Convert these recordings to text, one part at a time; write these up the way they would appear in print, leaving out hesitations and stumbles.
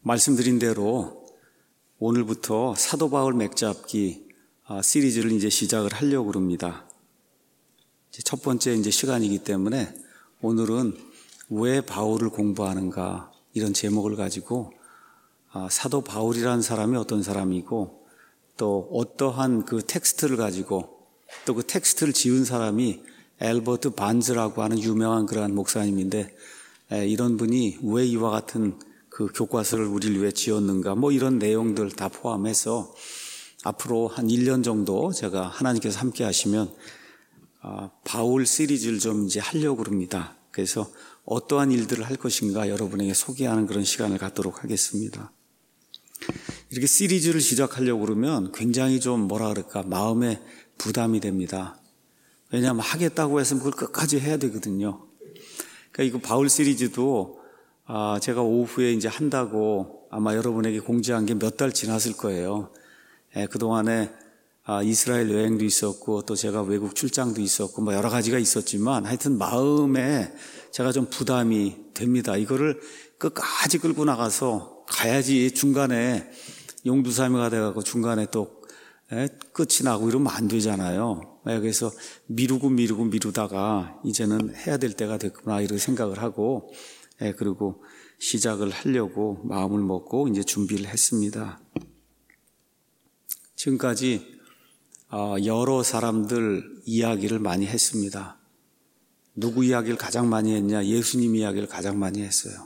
말씀드린 대로 오늘부터 사도 바울 맥잡기 시리즈를 이제 시작을 하려고 합니다. 첫 번째 이제 시간이기 때문에 오늘은 왜 바울을 공부하는가 이런 제목을 가지고 사도 바울이라는 사람이 어떤 사람이고 또 어떠한 그 텍스트를 가지고 또 그 텍스트를 지은 사람이 엘버트 반즈라고 하는 유명한 그러한 목사님인데 이런 분이 왜 이와 같은 그 교과서를 우리를 위해 지었는가 뭐 이런 내용들 다 포함해서 앞으로 한 1년 정도 제가 하나님께서 함께 하시면 바울 시리즈를 좀 이제 하려고 합니다. 그래서 어떠한 일들을 할 것인가 여러분에게 소개하는 그런 시간을 갖도록 하겠습니다. 이렇게 시리즈를 시작하려고 그러면 굉장히 좀 뭐라 그럴까 마음에 부담이 됩니다. 왜냐하면 하겠다고 해서 그걸 끝까지 해야 되거든요. 그러니까 이거 바울 시리즈도 제가 오후에 이제 한다고 아마 여러분에게 공지한 게 몇 달 지났을 거예요. 그동안에 이스라엘 여행도 있었고 또 제가 외국 출장도 있었고 뭐 여러 가지가 있었지만 하여튼 마음에 제가 좀 부담이 됩니다. 이거를 끝까지 끌고 나가서 가야지 중간에 용두사미가 돼가지고 중간에 또 끝이 나고 이러면 안 되잖아요. 그래서 미루다가 이제는 해야 될 때가 됐구나 이렇게 생각을 하고 그리고 시작을 하려고 마음을 먹고 이제 준비를 했습니다. 지금까지 여러 사람들 이야기를 많이 했습니다. 누구 이야기를 가장 많이 했냐? 예수님 이야기를 가장 많이 했어요.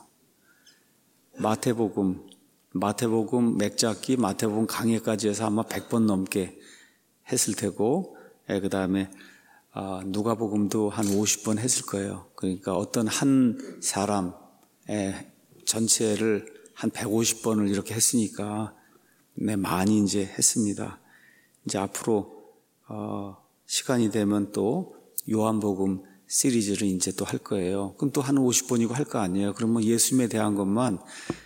마태복음 맥잡기, 마태복음 강해까지 해서 아마 100번 넘게 했을 테고 그 다음에 누가복음도 한 50번 했을 거예요. 그러니까 어떤 한 사람 전체를 한 150번을 이렇게 했으니까 많이 이제 했습니다. 이제 앞으로 시간이 되면 또 요한복음 시리즈를 이제 또 할 거예요. 그럼 또 한 50번이고 할 거 아니에요. 그러면 예수님에 대한 것만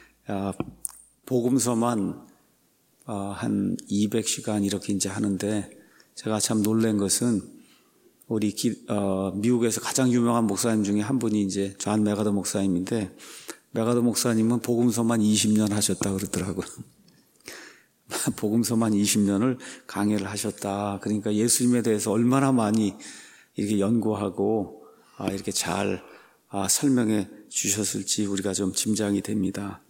복음서만 한 200시간 이렇게 이제 하는데 제가 참 놀란 것은 우리 미국에서 가장 유명한 목사님 중에 한 분이 이제 존 메가더 목사님인데 메가더 목사님은 복음서만 20년 하셨다 그러더라고요. 복음서만 20년을 강해를 하셨다. 그러니까 예수님에 대해서 얼마나 많이 이렇게 연구하고 이렇게 잘 설명해 주셨을지 우리가 좀 짐작이 됩니다.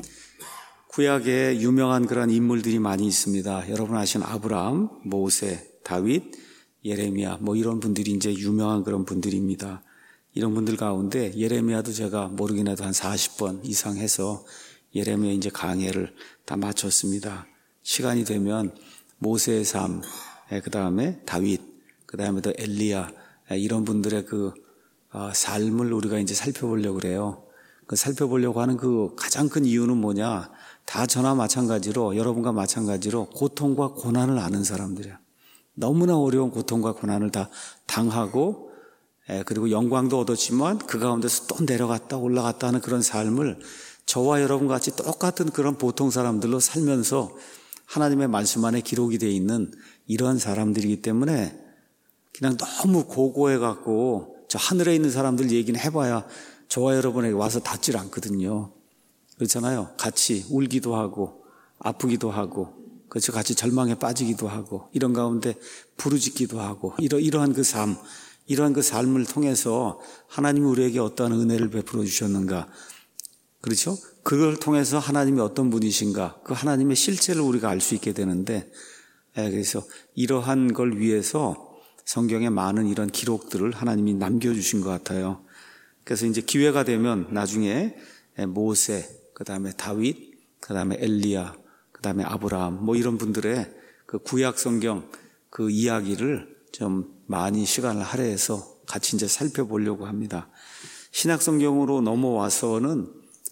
구약에 유명한 그런 인물들이 많이 있습니다. 여러분 아시는 아브라함, 모세, 다윗, 예레미야 뭐 이런 분들이 이제 유명한 그런 분들입니다. 이런 분들 가운데 예레미야도 제가 모르긴 해도 한 40번 이상 해서 예레미야 이제 강해를 다 마쳤습니다. 시간이 되면 모세의 삶, 그 다음에 다윗, 그 다음에 또 엘리야 이런 분들의 그 삶을 우리가 이제 살펴보려고 그래요. 그 살펴보려고 하는 그 가장 큰 이유는 뭐냐? 다 저나 마찬가지로 여러분과 마찬가지로 고통과 고난을 아는 사람들이야. 너무나 어려운 고통과 고난을 다 당하고 그리고 영광도 얻었지만 그 가운데서 또 내려갔다 올라갔다 하는 그런 삶을 저와 여러분 같이 똑같은 그런 보통 사람들로 살면서 하나님의 말씀 안에 기록이 되어 있는 이러한 사람들이기 때문에 그냥 너무 고고해갖고 저 하늘에 있는 사람들 얘기는 해봐야 저와 여러분에게 와서 닿질 않거든요. 그렇잖아요. 같이 울기도 하고 아프기도 하고 그렇죠. 같이 절망에 빠지기도 하고 이런 가운데 부르짖기도 하고 이러한 그 삶, 이러한 그 삶을 통해서 하나님이 우리에게 어떠한 은혜를 베풀어 주셨는가 그렇죠? 그걸 통해서 하나님이 어떤 분이신가 그 하나님의 실체를 우리가 알 수 있게 되는데 그래서 이러한 걸 위해서 성경에 많은 이런 기록들을 하나님이 남겨주신 것 같아요. 그래서 이제 기회가 되면 나중에 모세, 그 다음에 다윗, 그 다음에 엘리야, 그 다음에 아브라함 뭐 이런 분들의 그 구약 성경 그 이야기를 좀 많이 시간을 할애해서 같이 이제 살펴보려고 합니다. 신약 성경으로 넘어와서는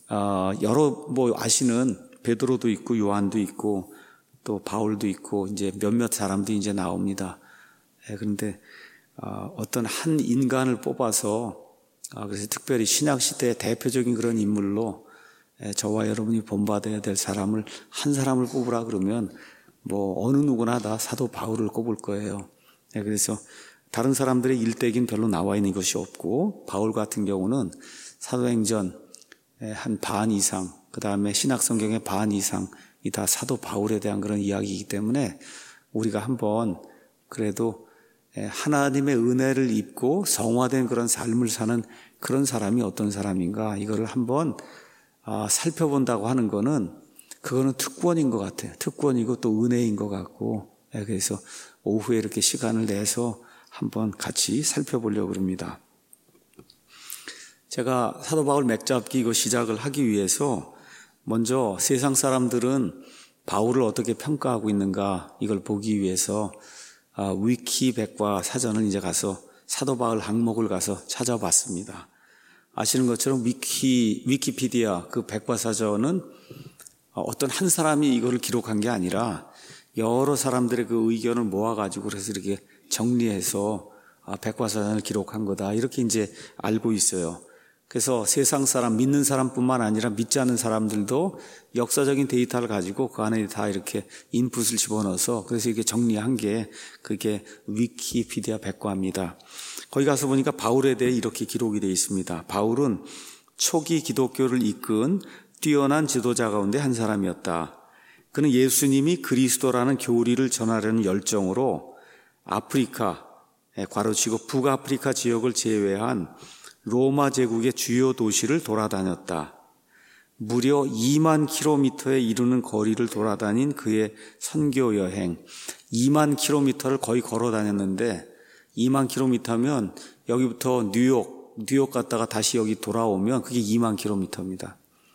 여러 뭐 아시는 베드로도 있고 요한도 있고 또 바울도 있고 이제 몇몇 사람들이 이제 나옵니다. 그런데 어떤 한 인간을 뽑아서 그래서 특별히 신약 시대의 대표적인 그런 인물로 저와 여러분이 본받아야 될 사람을 한 사람을 꼽으라 그러면 뭐 어느 누구나 다 사도 바울을 꼽을 거예요. 그래서 다른 사람들의 일대기는 별로 나와 있는 것이 없고 바울 같은 경우는 사도행전 한 반 이상 그 다음에 신약성경의 반 이상이 다 사도 바울에 대한 그런 이야기이기 때문에 우리가 한번 그래도 하나님의 은혜를 입고 성화된 그런 삶을 사는 그런 사람이 어떤 사람인가, 이거를 한번 살펴본다고 하는 거는, 그거는 특권인 것 같아요. 특권이고 또 은혜인 것 같고, 그래서 오후에 이렇게 시간을 내서 한번 같이 살펴보려고 합니다. 제가 사도 바울 맥잡기 이거 시작을 하기 위해서 먼저 세상 사람들은 바울을 어떻게 평가하고 있는가, 이걸 보기 위해서 위키 백과 사전을 이제 가서 사도 바울 항목을 가서 찾아봤습니다. 아시는 것처럼 위키피디아 그 백과 사전은 어떤 한 사람이 이거를 기록한 게 아니라 여러 사람들의 그 의견을 모아가지고 그래서 이렇게 정리해서 백과 사전을 기록한 거다, 이렇게 이제 알고 있어요. 그래서 세상 사람, 믿는 사람뿐만 아니라 믿지 않는 사람들도 역사적인 데이터를 가지고 그 안에 다 이렇게 인풋을 집어넣어서 그래서 이게 정리한 게 그게 위키피디아 백과입니다. 거기 가서 보니까 바울에 대해 이렇게 기록이 되어 있습니다. 바울은 초기 기독교를 이끈 뛰어난 지도자 가운데 한 사람이었다. 그는 예수님이 그리스도라는 교리를 전하려는 열정으로 아프리카, 괄호치고 북아프리카 지역을 제외한 로마 제국의 주요 도시를 돌아다녔다. 무려 2만 킬로미터에 이르는 거리를 돌아다닌 그의 선교 여행, 2만 킬로미터를 거의 걸어 다녔는데, 2만 킬로미터면 여기부터 뉴욕 갔다가 다시 여기 돌아오면 그게 2만 킬로미터입니다.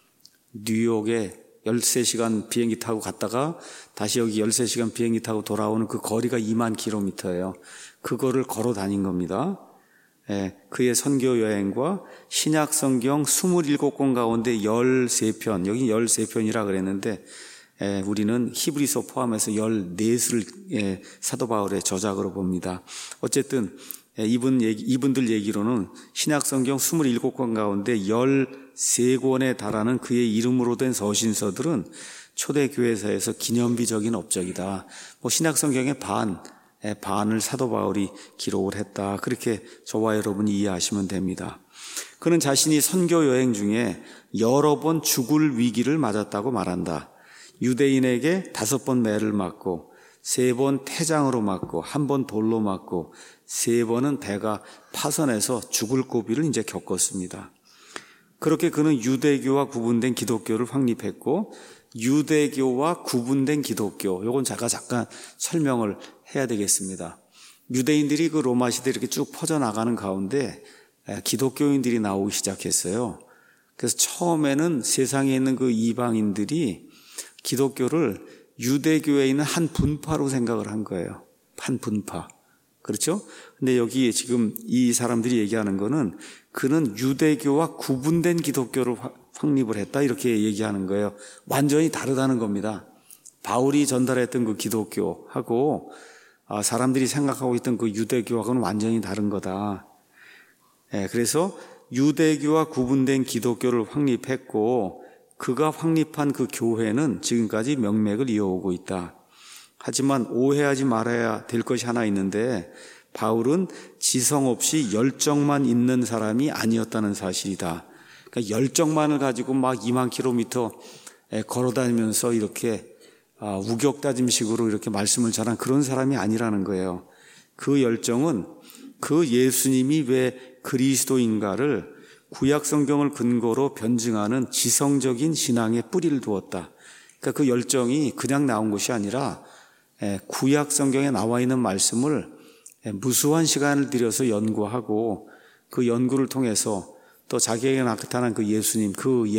뉴욕에 13시간 비행기 타고 갔다가 다시 여기 13시간 비행기 타고 돌아오는 그 거리가 2만 킬로미터예요. 그거를 걸어 다닌 겁니다. 그의 선교 여행과 신약 성경 27권 가운데 13편, 여기 13편이라 그랬는데 우리는 히브리서 포함해서 14수를 사도 바울의 저작으로 봅니다. 어쨌든 이분들 얘기로는 신약 성경 27권 가운데 13권에 달하는 그의 이름으로 된 서신서들은 초대 교회사에서 기념비적인 업적이다. 신약 성경의 반을 사도 바울이 기록을 했다, 그렇게 저와 여러분이 이해하시면 됩니다. 그는 자신이 선교 여행 중에 여러 번 죽을 위기를 맞았다고 말한다. 유대인에게 5번 매를 맞고 3번 태장으로 맞고 1번 돌로 맞고 3번은 배가 파선해서 죽을 고비를 이제 겪었습니다. 그렇게 그는 유대교와 구분된 기독교를 확립했고, 유대교와 구분된 기독교, 요건 제가 잠깐 설명을 해야 되겠습니다. 유대인들이 그 로마 시대에 이렇게 쭉 퍼져나가는 가운데 기독교인들이 나오기 시작했어요. 그래서 처음에는 세상에 있는 그 이방인들이 기독교를 유대교에 있는 한 분파로 생각을 한 거예요. 한 분파. 그렇죠? 근데 여기 지금 이 사람들이 얘기하는 거는 그는 유대교와 구분된 기독교를 확립을 했다, 이렇게 얘기하는 거예요. 완전히 다르다는 겁니다. 바울이 전달했던 그 기독교하고 사람들이 생각하고 있던 그 유대교하고는 완전히 다른 거다. 그래서 유대교와 구분된 기독교를 확립했고, 그가 확립한 그 교회는 지금까지 명맥을 이어오고 있다. 하지만 오해하지 말아야 될 것이 하나 있는데, 바울은 지성 없이 열정만 있는 사람이 아니었다는 사실이다. 그러니까 열정만을 가지고 막 2만 킬로미터 걸어다니면서 이렇게 우격다짐식으로 이렇게 말씀을 전한 그런 사람이 아니라는 거예요. 그 열정은 그 예수님이 왜 그리스도인가를 구약 성경을 근거로 변증하는 지성적인 신앙에 뿌리를 두었다. 그러니까 그 열정이 그냥 나온 것이 아니라 구약 성경에 나와 있는 말씀을 무수한 시간을 들여서 연구하고, 그 연구를 통해서 또 자기에게 나타난 그 예수님,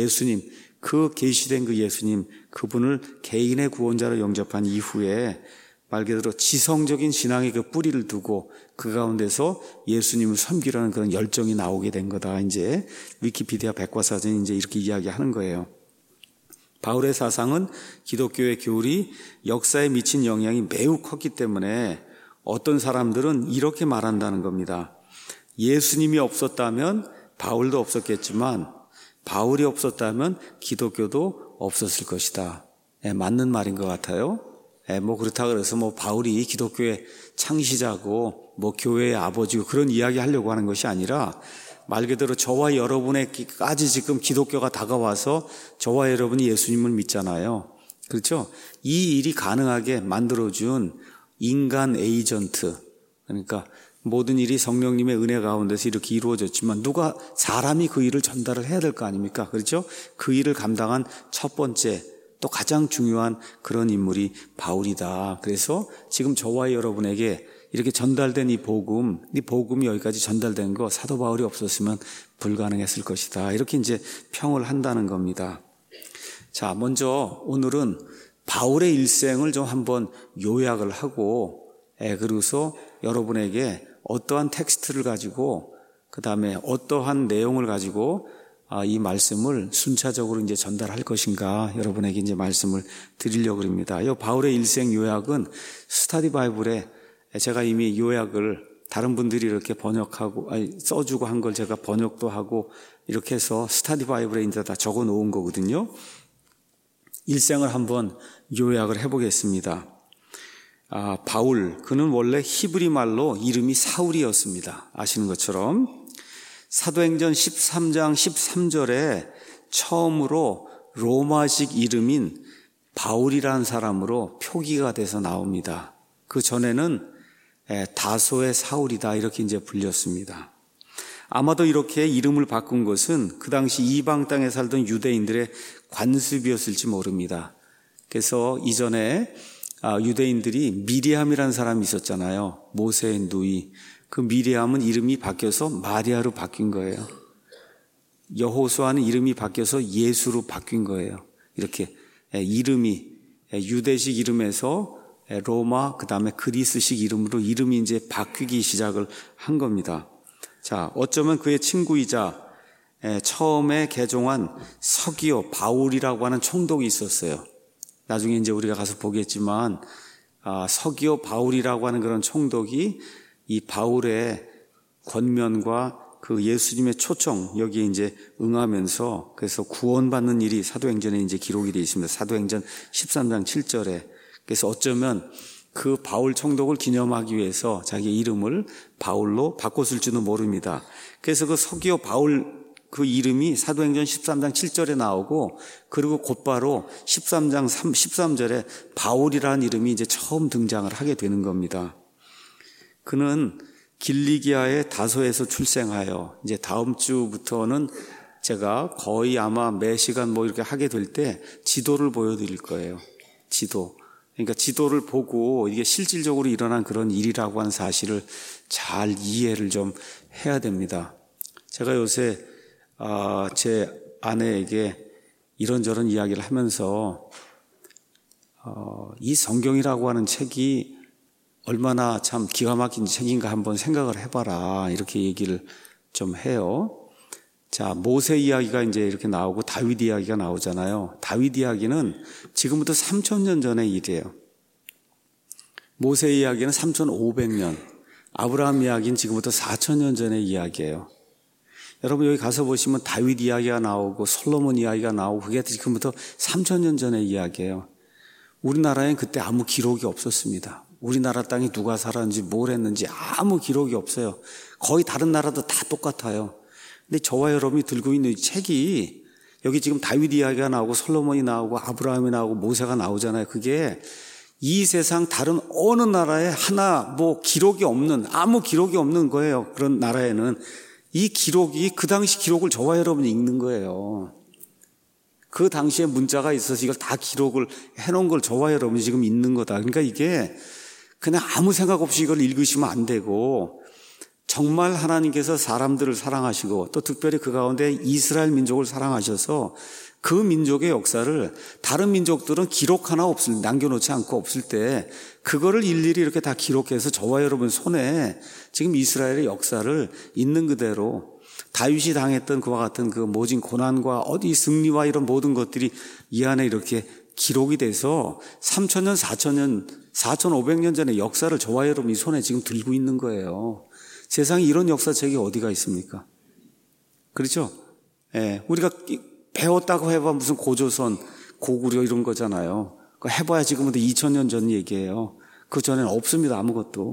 그 계시된 그 예수님, 그분을 개인의 구원자로 영접한 이후에 말 그대로 지성적인 신앙의 그 뿌리를 두고 그 가운데서 예수님을 섬기라는 그런 열정이 나오게 된 거다. 이제 위키피디아 백과사전이 이제 이렇게 이야기하는 거예요. 바울의 사상은 기독교의 교리, 역사에 미친 영향이 매우 컸기 때문에 어떤 사람들은 이렇게 말한다는 겁니다. 예수님이 없었다면 바울도 없었겠지만 바울이 없었다면 기독교도 없었을 것이다. 맞는 말인 것 같아요. 그렇다고 그래서 바울이 기독교의 창시자고 교회의 아버지고 그런 이야기 하려고 하는 것이 아니라, 말 그대로 저와 여러분에게까지 지금 기독교가 다가와서 저와 여러분이 예수님을 믿잖아요. 그렇죠? 이 일이 가능하게 만들어준 인간 에이전트, 그러니까 모든 일이 성령님의 은혜 가운데서 이렇게 이루어졌지만 누가 사람이 그 일을 전달을 해야 될 거 아닙니까? 그렇죠? 그 일을 감당한 첫 번째 또 가장 중요한 그런 인물이 바울이다. 그래서 지금 저와 여러분에게 이렇게 전달된 이 복음이 여기까지 전달된 거 사도 바울이 없었으면 불가능했을 것이다. 이렇게 이제 평을 한다는 겁니다. 자, 먼저 오늘은 바울의 일생을 좀 한번 요약을 하고, 그리고서 여러분에게 어떠한 텍스트를 가지고, 그 다음에 어떠한 내용을 가지고 이 말씀을 순차적으로 이제 전달할 것인가 여러분에게 이제 말씀을 드리려고 합니다. 이 바울의 일생 요약은 스터디 바이블에 제가 이미 요약을 다른 분들이 이렇게 번역하고 써주고 한 걸 제가 번역도 하고 이렇게 해서 스터디 바이블에 이제 다 적어 놓은 거거든요. 일생을 한번 요약을 해보겠습니다. 바울, 그는 원래 히브리 말로 이름이 사울이었습니다. 아시는 것처럼 사도행전 13장 13절에 처음으로 로마식 이름인 바울이라는 사람으로 표기가 돼서 나옵니다. 그 전에는 다소의 사울이다 이렇게 이제 불렸습니다. 아마도 이렇게 이름을 바꾼 것은 그 당시 이방 땅에 살던 유대인들의 관습이었을지 모릅니다. 그래서 이전에 유대인들이 미리암이라는 사람이 있었잖아요. 모세의 누이. 그 미리암은 이름이 바뀌어서 마리아로 바뀐 거예요. 여호수아는 이름이 바뀌어서 예수로 바뀐 거예요. 이렇게 이름이 유대식 이름에서 로마, 그 다음에 그리스식 이름으로 이름이 이제 바뀌기 시작을 한 겁니다. 자, 어쩌면 그의 친구이자 처음에 개종한 서기오 바울이라고 하는 총독이 있었어요. 나중에 이제 우리가 가서 보겠지만 서기오 바울이라고 하는 그런 총독이 이 바울의 권면과 그 예수님의 초청 여기에 이제 응하면서 그래서 구원받는 일이 사도행전에 이제 기록이 되어 있습니다. 사도행전 13장 7절에. 그래서 어쩌면 그 바울 총독을 기념하기 위해서 자기 이름을 바울로 바꿨을지도 모릅니다. 그래서 그 서기오 바울 그 이름이 사도행전 13장 7절에 나오고 그리고 곧바로 13장 13절에 바울이라는 이름이 이제 처음 등장을 하게 되는 겁니다. 그는 길리기아의 다소에서 출생하여 이제 다음 주부터는 제가 거의 아마 매 시간 뭐 이렇게 하게 될 때 지도를 보여드릴 거예요. 지도. 그러니까 지도를 보고 이게 실질적으로 일어난 그런 일이라고 하는 사실을 잘 이해를 좀 해야 됩니다. 제가 요새 제 아내에게 이런저런 이야기를 하면서 이 성경이라고 하는 책이 얼마나 참 기가 막힌 책인가 한번 생각을 해봐라 이렇게 얘기를 좀 해요. 자, 모세 이야기가 이제 이렇게 나오고 다윗 이야기가 나오잖아요. 다윗 이야기는 지금부터 3,000년 전의 일이에요. 모세 이야기는 3,500년, 아브라함 이야기는 지금부터 4,000년 전의 이야기예요. 여러분 여기 가서 보시면 다윗 이야기가 나오고 솔로몬 이야기가 나오고 그게 지금부터 3,000년 전의 이야기예요. 우리나라엔 그때 아무 기록이 없었습니다. 우리나라 땅에 누가 살았는지 뭘 했는지 아무 기록이 없어요. 거의 다른 나라도 다 똑같아요. 근데 저와 여러분이 들고 있는 이 책이 여기 지금 다윗 이야기가 나오고 솔로몬이 나오고 아브라함이 나오고 모세가 나오잖아요. 그게 이 세상 다른 어느 나라에 하나 뭐 기록이 없는 아무 기록이 없는 거예요. 그런 나라에는 이 기록이 그 당시 기록을 저와 여러분이 읽는 거예요. 그 당시에 문자가 있어서 이걸 다 기록을 해놓은 걸 저와 여러분이 지금 읽는 거다. 그러니까 이게 그냥 아무 생각 없이 이걸 읽으시면 안 되고 정말 하나님께서 사람들을 사랑하시고 또 특별히 그 가운데 이스라엘 민족을 사랑하셔서 그 민족의 역사를 다른 민족들은 기록 하나 남겨놓지 않고 없을 때 그거를 일일이 이렇게 다 기록해서 저와 여러분 손에 지금 이스라엘의 역사를 있는 그대로 다윗이 당했던 그와 같은 그 모진 고난과 어디 승리와 이런 모든 것들이 이 안에 이렇게 기록이 돼서 3,000년, 4,000년, 4,500년 전의 역사를 저와 여러분 이 손에 지금 들고 있는 거예요. 세상에 이런 역사책이 어디가 있습니까? 그렇죠? 예, 우리가 배웠다고 해봐 무슨 고조선, 고구려 이런 거잖아요. 해봐야 지금부터 2,000년 전 얘기예요. 그 전에는 없습니다. 아무것도.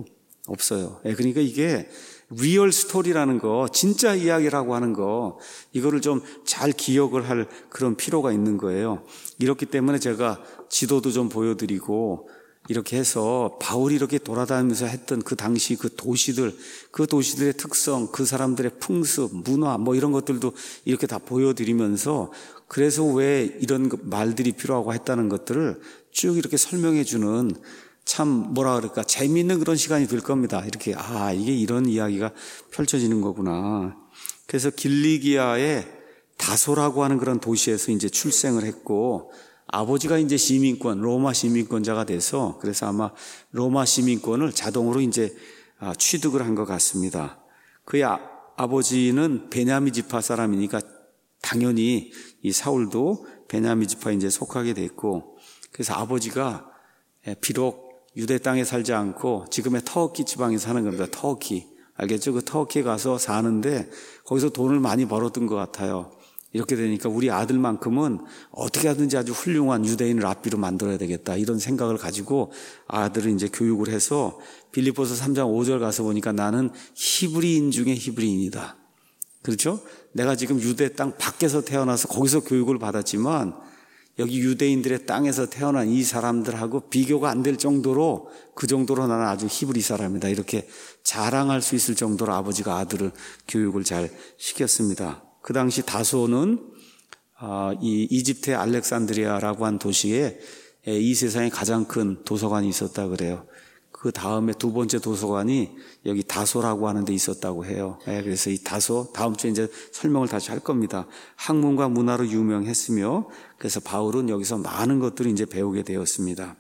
없어요. 그러니까 이게 리얼 스토리라는 거, 진짜 이야기라고 하는 거, 이거를 좀 잘 기억을 할 그런 필요가 있는 거예요. 이렇기 때문에 제가 지도도 좀 보여드리고 이렇게 해서 바울이 이렇게 돌아다니면서 했던 그 당시 그 도시들의 특성, 그 사람들의 풍습, 문화 뭐 이런 것들도 이렇게 다 보여드리면서 그래서 왜 이런 말들이 필요하고 했다는 것들을 쭉 이렇게 설명해 주는 참 뭐라 그럴까 재미있는 그런 시간이 될 겁니다. 이렇게 이게 이런 이야기가 펼쳐지는 거구나. 그래서 길리기아의 다소라고 하는 그런 도시에서 이제 출생을 했고 아버지가 이제 로마 시민권자가 돼서 그래서 아마 로마 시민권을 자동으로 이제 취득을 한 것 같습니다. 그의 아버지는 베냐민 지파 사람이니까 당연히 이 사울도 베냐민 지파에 이제 속하게 됐고 그래서 아버지가 비록 유대 땅에 살지 않고 지금의 터키 지방에 사는 겁니다. 터키. 알겠죠? 그 터키에 가서 사는데 거기서 돈을 많이 벌었던 것 같아요. 이렇게 되니까 우리 아들만큼은 어떻게 하든지 아주 훌륭한 유대인 랍비로 만들어야 되겠다. 이런 생각을 가지고 아들을 이제 교육을 해서 빌립보서 3장 5절 가서 보니까 나는 히브리인 중에 히브리인이다. 그렇죠? 내가 지금 유대 땅 밖에서 태어나서 거기서 교육을 받았지만 여기 유대인들의 땅에서 태어난 이 사람들하고 비교가 안 될 정도로 그 정도로 나는 아주 히브리 사람이다. 이렇게 자랑할 수 있을 정도로 아버지가 아들을 교육을 잘 시켰습니다. 그 당시 다소는 이 이집트의 알렉산드리아라고 한 도시에 이 세상에 가장 큰 도서관이 있었다 그래요. 그 다음에 두 번째 도서관이 여기 다소라고 하는 데 있었다고 해요. 그래서 이 다소 다음 주에 이제 설명을 다시 할 겁니다. 학문과 문화로 유명했으며 그래서 바울은 여기서 많은 것들을 이제 배우게 되었습니다.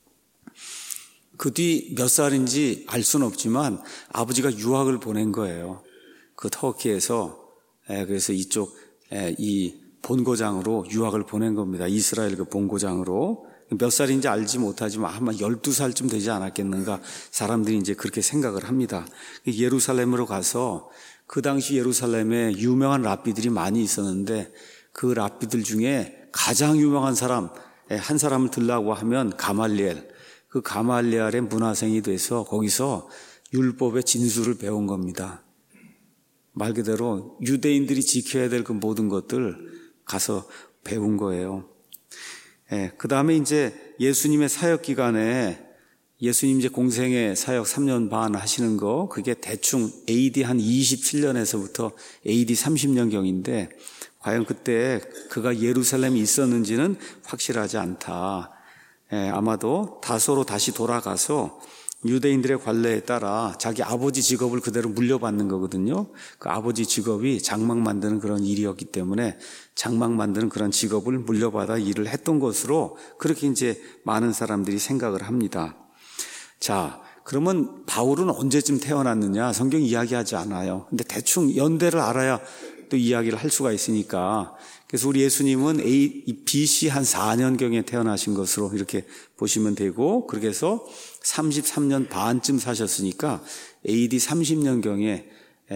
그 뒤 몇 살인지 알 수는 없지만 아버지가 유학을 보낸 거예요. 그 터키에서 그래서 이쪽 이 본고장으로 유학을 보낸 겁니다. 이스라엘 그 본고장으로. 몇 살인지 알지 못하지만 아마 12살쯤 되지 않았겠는가 사람들이 이제 그렇게 생각을 합니다. 예루살렘으로 가서 그 당시 예루살렘에 유명한 랍비들이 많이 있었는데 그 랍비들 중에 가장 유명한 사람 한 사람을 들라고 하면 가말리엘. 그 가말리엘의 문화생이 돼서 거기서 율법의 진수를 배운 겁니다. 말 그대로 유대인들이 지켜야 될 그 모든 것들 가서 배운 거예요. 그 다음에 이제 예수님의 사역 기간에 예수님 이제 공생의 사역 3년 반 하시는 거 그게 대충 AD 한 27년에서부터 AD 30년경인데 과연 그때 그가 예루살렘에 있었는지는 확실하지 않다. 아마도 다소로 다시 돌아가서 유대인들의 관례에 따라 자기 아버지 직업을 그대로 물려받는 거거든요. 그 아버지 직업이 장막 만드는 그런 일이었기 때문에 장막 만드는 그런 직업을 물려받아 일을 했던 것으로 그렇게 이제 많은 사람들이 생각을 합니다. 자, 그러면 바울은 언제쯤 태어났느냐? 성경 이야기하지 않아요. 근데 대충 연대를 알아야 또 이야기를 할 수가 있으니까. 그래서 우리 예수님은 BC 한 4년경에 태어나신 것으로 이렇게 보시면 되고 그렇게 해서 33년 반쯤 사셨으니까 AD 30년경에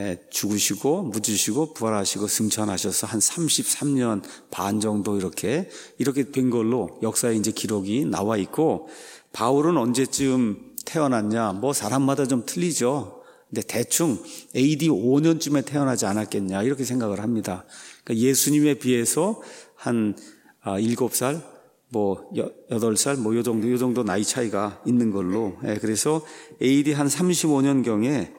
죽으시고 묻으시고 부활하시고 승천하셔서 한 33년 반 정도 이렇게 된 걸로 역사에 이제 기록이 나와 있고 바울은 언제쯤 태어났냐? 뭐 사람마다 좀 틀리죠. 근데 대충 AD 5년쯤에 태어나지 않았겠냐 이렇게 생각을 합니다. 그러니까 예수님에 비해서 한 7살, 뭐 8살, 뭐 요 정도 나이 차이가 있는 걸로. 그래서 AD 한 35년경에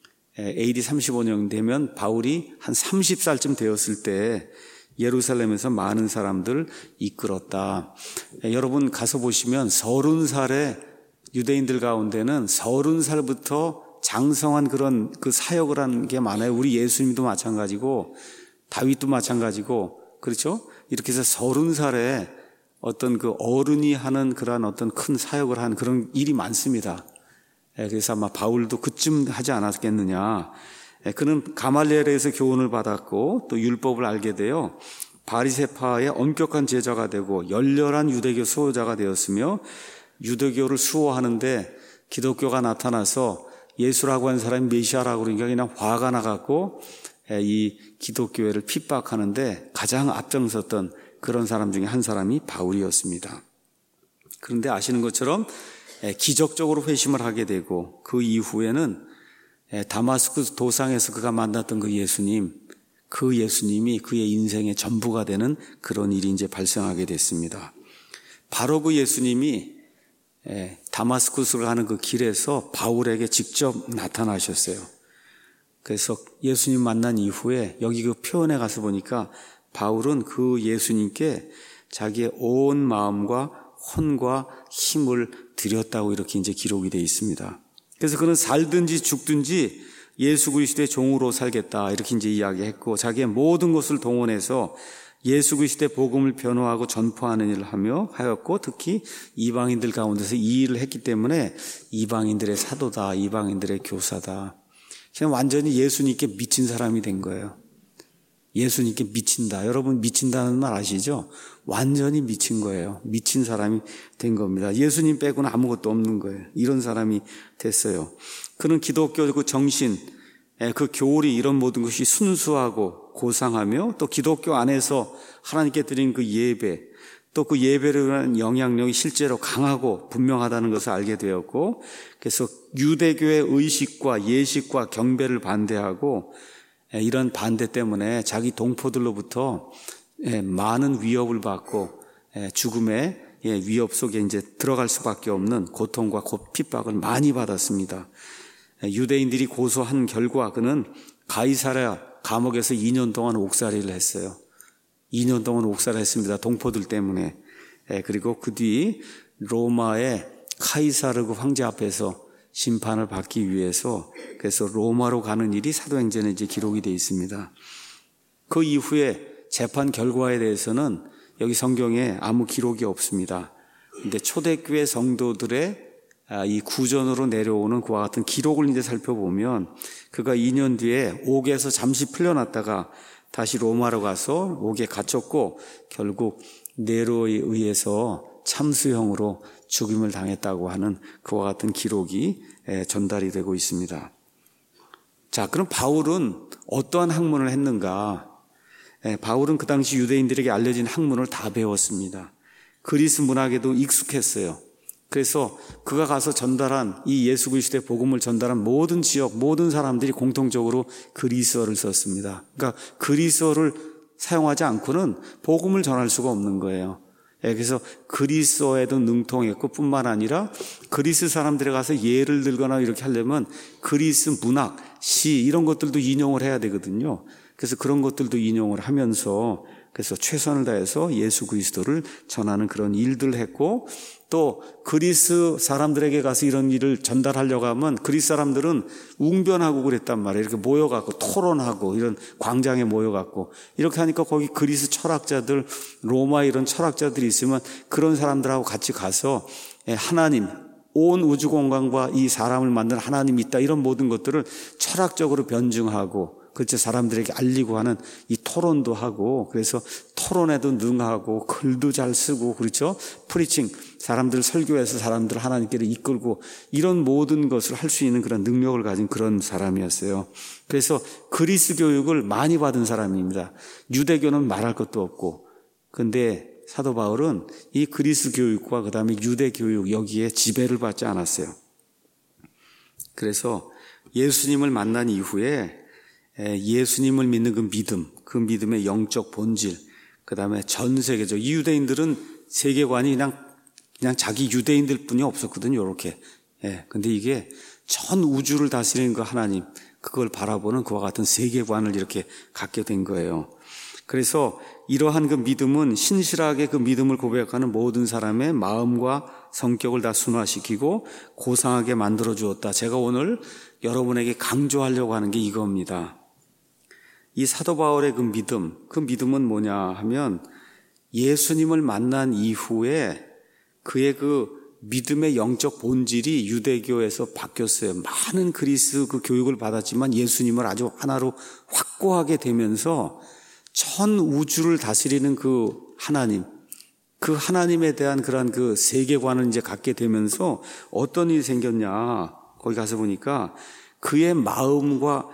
AD 35년 되면 바울이 한 30살쯤 되었을 때 예루살렘에서 많은 사람들을 이끌었다. 여러분 가서 보시면 30살의 유대인들 가운데는 30살부터 장성한 그런 그 사역을 하는 게 많아요. 우리 예수님도 마찬가지고 다윗도 마찬가지고 그렇죠? 이렇게 해서 30살에 어떤 그 어른이 하는 그런 어떤 큰 사역을 하는 그런 일이 많습니다. 그래서 아마 바울도 그쯤 하지 않았겠느냐. 그는 가말리엘에서 교훈을 받았고 또 율법을 알게 되어 바리새파의 엄격한 제자가 되고 열렬한 유대교 수호자가 되었으며 유대교를 수호하는데 기독교가 나타나서 예수라고 하는 사람이 메시아라고 그러니까 그냥 화가 나갖고 이 기독교회를 핍박하는데 가장 앞장섰던 그런 사람 중에 한 사람이 바울이었습니다. 그런데 아시는 것처럼 기적적으로 회심을 하게 되고, 그 이후에는 다마스쿠스 도상에서 그가 만났던 그 예수님이 그의 인생의 전부가 되는 그런 일이 이제 발생하게 됐습니다. 바로 그 예수님이 다마스쿠스로 가는 그 길에서 바울에게 직접 나타나셨어요. 그래서 예수님 만난 이후에 여기 그 표현에 가서 보니까 바울은 그 예수님께 자기의 온 마음과 혼과 힘을 드렸다고 이렇게 이제 기록이 되어 있습니다. 그래서 그는 살든지 죽든지 예수 그리스도의 종으로 살겠다 이렇게 이제 이야기했고, 자기의 모든 것을 동원해서 예수 그리스도의 복음을 변호하고 전파하는 일을 하였고, 특히 이방인들 가운데서 이 일을 했기 때문에 이방인들의 사도다, 이방인들의 교사다. 그냥 완전히 예수님께 미친 사람이 된 거예요. 예수님께 미친다. 여러분 미친다는 말 아시죠? 완전히 미친 거예요. 미친 사람이 된 겁니다. 예수님 빼고는 아무것도 없는 거예요. 이런 사람이 됐어요. 그는 기독교 그 정신, 그 교리 이런 모든 것이 순수하고 고상하며, 또 기독교 안에서 하나님께 드린 그 예배, 또 그 예배를 위한 영향력이 실제로 강하고 분명하다는 것을 알게 되었고, 그래서 유대교의 의식과 예식과 경배를 반대하고, 이런 반대 때문에 자기 동포들로부터 많은 위협을 받고 죽음의 위협 속에 이제 들어갈 수밖에 없는 고통과 핍박을 많이 받았습니다. 유대인들이 고소한 결과 그는 가이사랴 감옥에서 2년 동안 옥살이를 했어요. 2년 동안 옥살이를 했습니다. 동포들 때문에. 그리고 그 뒤 로마의 카이사르 황제 앞에서 심판을 받기 위해서, 그래서 로마로 가는 일이 사도행전에 이제 기록이 되어 있습니다. 그 이후에 재판 결과에 대해서는 여기 성경에 아무 기록이 없습니다. 근데 초대교회 성도들의 이 구전으로 내려오는 그와 같은 기록을 이제 살펴보면, 그가 2년 뒤에 옥에서 잠시 풀려났다가 다시 로마로 가서 옥에 갇혔고, 결국 네로에 의해서 참수형으로 죽임을 당했다고 하는 그와 같은 기록이 전달이 되고 있습니다. 자, 그럼 바울은 어떠한 학문을 했는가? 바울은 그 당시 유대인들에게 알려진 학문을 다 배웠습니다. 그리스 문학에도 익숙했어요. 그래서 그가 가서 전달한 이 예수 그리스도의 복음을 전달한 모든 지역, 모든 사람들이 공통적으로 그리스어를 썼습니다. 그러니까 그리스어를 사용하지 않고는 복음을 전할 수가 없는 거예요. 그래서 그리스어에도 능통했고, 뿐만 아니라 그리스 사람들에 가서 예를 들거나 이렇게 하려면 그리스 문학, 시 이런 것들도 인용을 해야 되거든요. 그래서 그런 것들도 인용을 하면서 그래서 최선을 다해서 예수 그리스도를 전하는 그런 일들을 했고, 또 그리스 사람들에게 가서 이런 일을 전달하려고 하면 그리스 사람들은 웅변하고 그랬단 말이에요. 이렇게 모여갖고 토론하고 이런 광장에 모여갖고 이렇게 하니까 거기 그리스 철학자들, 로마 이런 철학자들이 있으면 그런 사람들하고 같이 가서 하나님, 온 우주 공간과 이 사람을 만든 하나님이 있다, 이런 모든 것들을 철학적으로 변증하고 그렇죠, 사람들에게 알리고 하는 이 토론도 하고, 그래서 토론에도 능하고 글도 잘 쓰고, 그렇죠, 프리칭, 사람들 설교해서 사람들 하나님께로 이끌고 이런 모든 것을 할 수 있는 그런 능력을 가진 그런 사람이었어요. 그래서 그리스 교육을 많이 받은 사람입니다. 유대교는 말할 것도 없고, 근데 사도 바울은 이 그리스 교육과 그 다음에 유대 교육 여기에 지배를 받지 않았어요. 그래서 예수님을 만난 이후에 예수님을 믿는 그 믿음, 그 믿음의 영적 본질, 그 다음에 전 세계적, 이 유대인들은 세계관이 그냥 자기 유대인들 뿐이 없었거든요, 이렇게. 근데 이게 전 우주를 다스리는 그 하나님, 그걸 바라보는 그와 같은 세계관을 이렇게 갖게 된 거예요. 그래서 이러한 그 믿음은 신실하게 그 믿음을 고백하는 모든 사람의 마음과 성격을 다 순화시키고 고상하게 만들어 주었다. 제가 오늘 여러분에게 강조하려고 하는 게 이겁니다. 이 사도 바울의 그 믿음은 뭐냐 하면, 예수님을 만난 이후에 그의 그 믿음의 영적 본질이 유대교에서 바뀌었어요. 많은 그리스 그 교육을 받았지만 예수님을 아주 하나로 확고하게 되면서 전 우주를 다스리는 그 하나님, 그 하나님에 대한 그러한 그 세계관을 이제 갖게 되면서 어떤 일이 생겼냐, 거기 가서 보니까 그의 마음과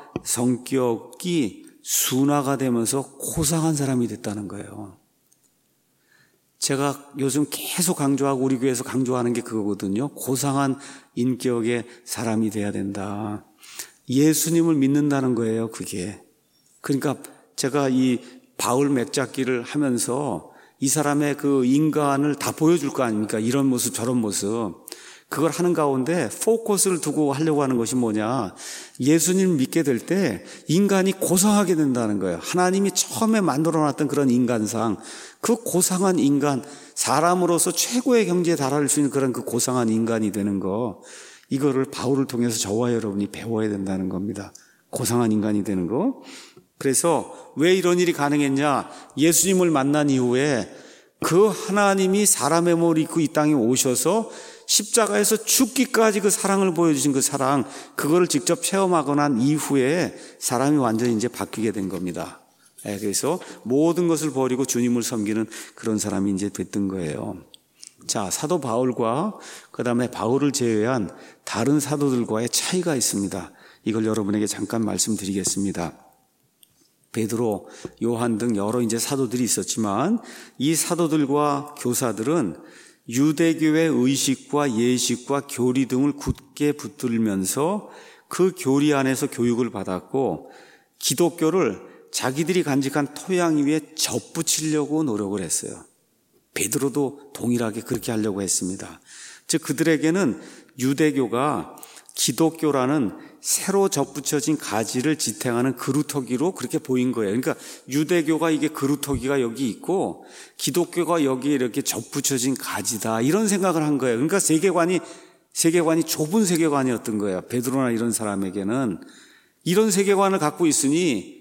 성격이 순화가 되면서 고상한 사람이 됐다는 거예요. 제가 요즘 계속 강조하고 우리 교회에서 강조하는 게 그거거든요. 고상한 인격의 사람이 돼야 된다. 예수님을 믿는다는 거예요, 그게. 그러니까 제가 이 바울 맥잡기를 하면서 이 사람의 그 인간을 다 보여줄 거 아닙니까? 이런 모습 저런 모습. 그걸 하는 가운데 포커스를 두고 하려고 하는 것이 뭐냐, 예수님을 믿게 될 때 인간이 고상하게 된다는 거예요. 하나님이 처음에 만들어놨던 그런 인간상, 그 고상한 인간, 사람으로서 최고의 경지에 달할 수 있는 그런 그 고상한 인간이 되는 거, 이거를 바울을 통해서 저와 여러분이 배워야 된다는 겁니다. 고상한 인간이 되는 거. 그래서 왜 이런 일이 가능했냐, 예수님을 만난 이후에 그 하나님이 사람의 몸을 입고 이 땅에 오셔서 십자가에서 죽기까지 그 사랑을 보여주신 그 사랑, 그거를 직접 체험하고 난 이후에 사람이 완전히 이제 바뀌게 된 겁니다. 그래서 모든 것을 버리고 주님을 섬기는 그런 사람이 이제 됐던 거예요. 자, 사도 바울과 그 다음에 바울을 제외한 다른 사도들과의 차이가 있습니다. 이걸 여러분에게 잠깐 말씀드리겠습니다. 베드로, 요한 등 여러 이제 사도들이 있었지만 이 사도들과 교사들은 유대교의 의식과 예식과 교리 등을 굳게 붙들면서 그 교리 안에서 교육을 받았고 기독교를 자기들이 간직한 토양 위에 접붙이려고 노력을 했어요. 베드로도 동일하게 그렇게 하려고 했습니다. 즉 그들에게는 유대교가 기독교라는 새로 접붙여진 가지를 지탱하는 그루터기로 그렇게 보인 거예요. 그러니까 유대교가 이게 그루터기가 여기 있고 기독교가 여기에 이렇게 접붙여진 가지다, 이런 생각을 한 거예요. 그러니까 세계관이 좁은 세계관이었던 거예요. 베드로나 이런 사람에게는. 이런 세계관을 갖고 있으니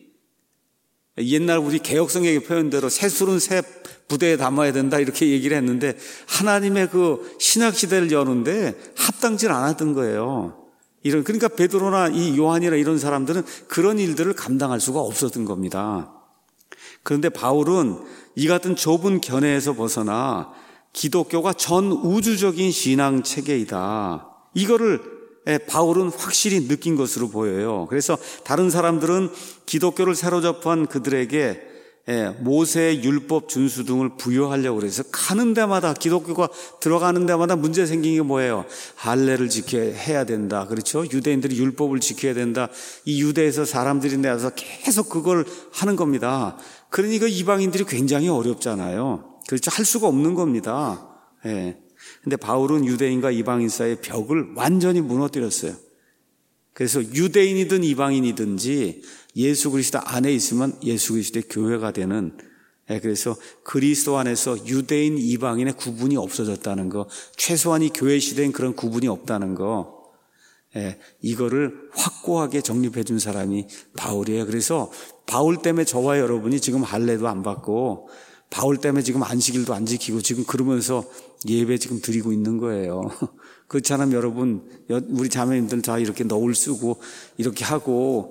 옛날 우리 개혁성경의 표현대로 새 술은 새 부대에 담아야 된다, 이렇게 얘기를 했는데 하나님의 그 신학시대를 여는데 합당치 않았던 거예요. 그러니까 베드로나 이 요한이나 이런 사람들은 그런 일들을 감당할 수가 없었던 겁니다. 그런데 바울은 이 같은 좁은 견해에서 벗어나 기독교가 전 우주적인 신앙 체계이다, 이거를 바울은 확실히 느낀 것으로 보여요. 그래서 다른 사람들은 기독교를 새로 접한 그들에게 모세의 율법 준수 등을 부여하려고 그래서 가는 데마다, 기독교가 들어가는 데마다 문제 생긴 게 뭐예요? 할례를 해야 된다. 그렇죠? 유대인들이 율법을 지켜야 된다. 이 유대에서 사람들이 내서 계속 그걸 하는 겁니다. 그러니까 이방인들이 굉장히 어렵잖아요. 그렇죠? 할 수가 없는 겁니다. 근데 바울은 유대인과 이방인 사이의 벽을 완전히 무너뜨렸어요. 그래서 유대인이든 이방인이든지 예수 그리스도 안에 있으면 예수 그리스도의 교회가 되는, 그래서 그리스도 안에서 유대인 이방인의 구분이 없어졌다는 거, 최소한 이 교회 시대엔 그런 구분이 없다는 거, 이거를 확고하게 정립해 준 사람이 바울이에요. 그래서 바울 때문에 저와 여러분이 지금 할례도 안 받고 바울 때문에 지금 안식일도 안 지키고 지금 그러면서 예배 지금 드리고 있는 거예요. 그렇잖아요, 여러분. 우리 자매님들 다 이렇게 너울 쓰고 이렇게 하고,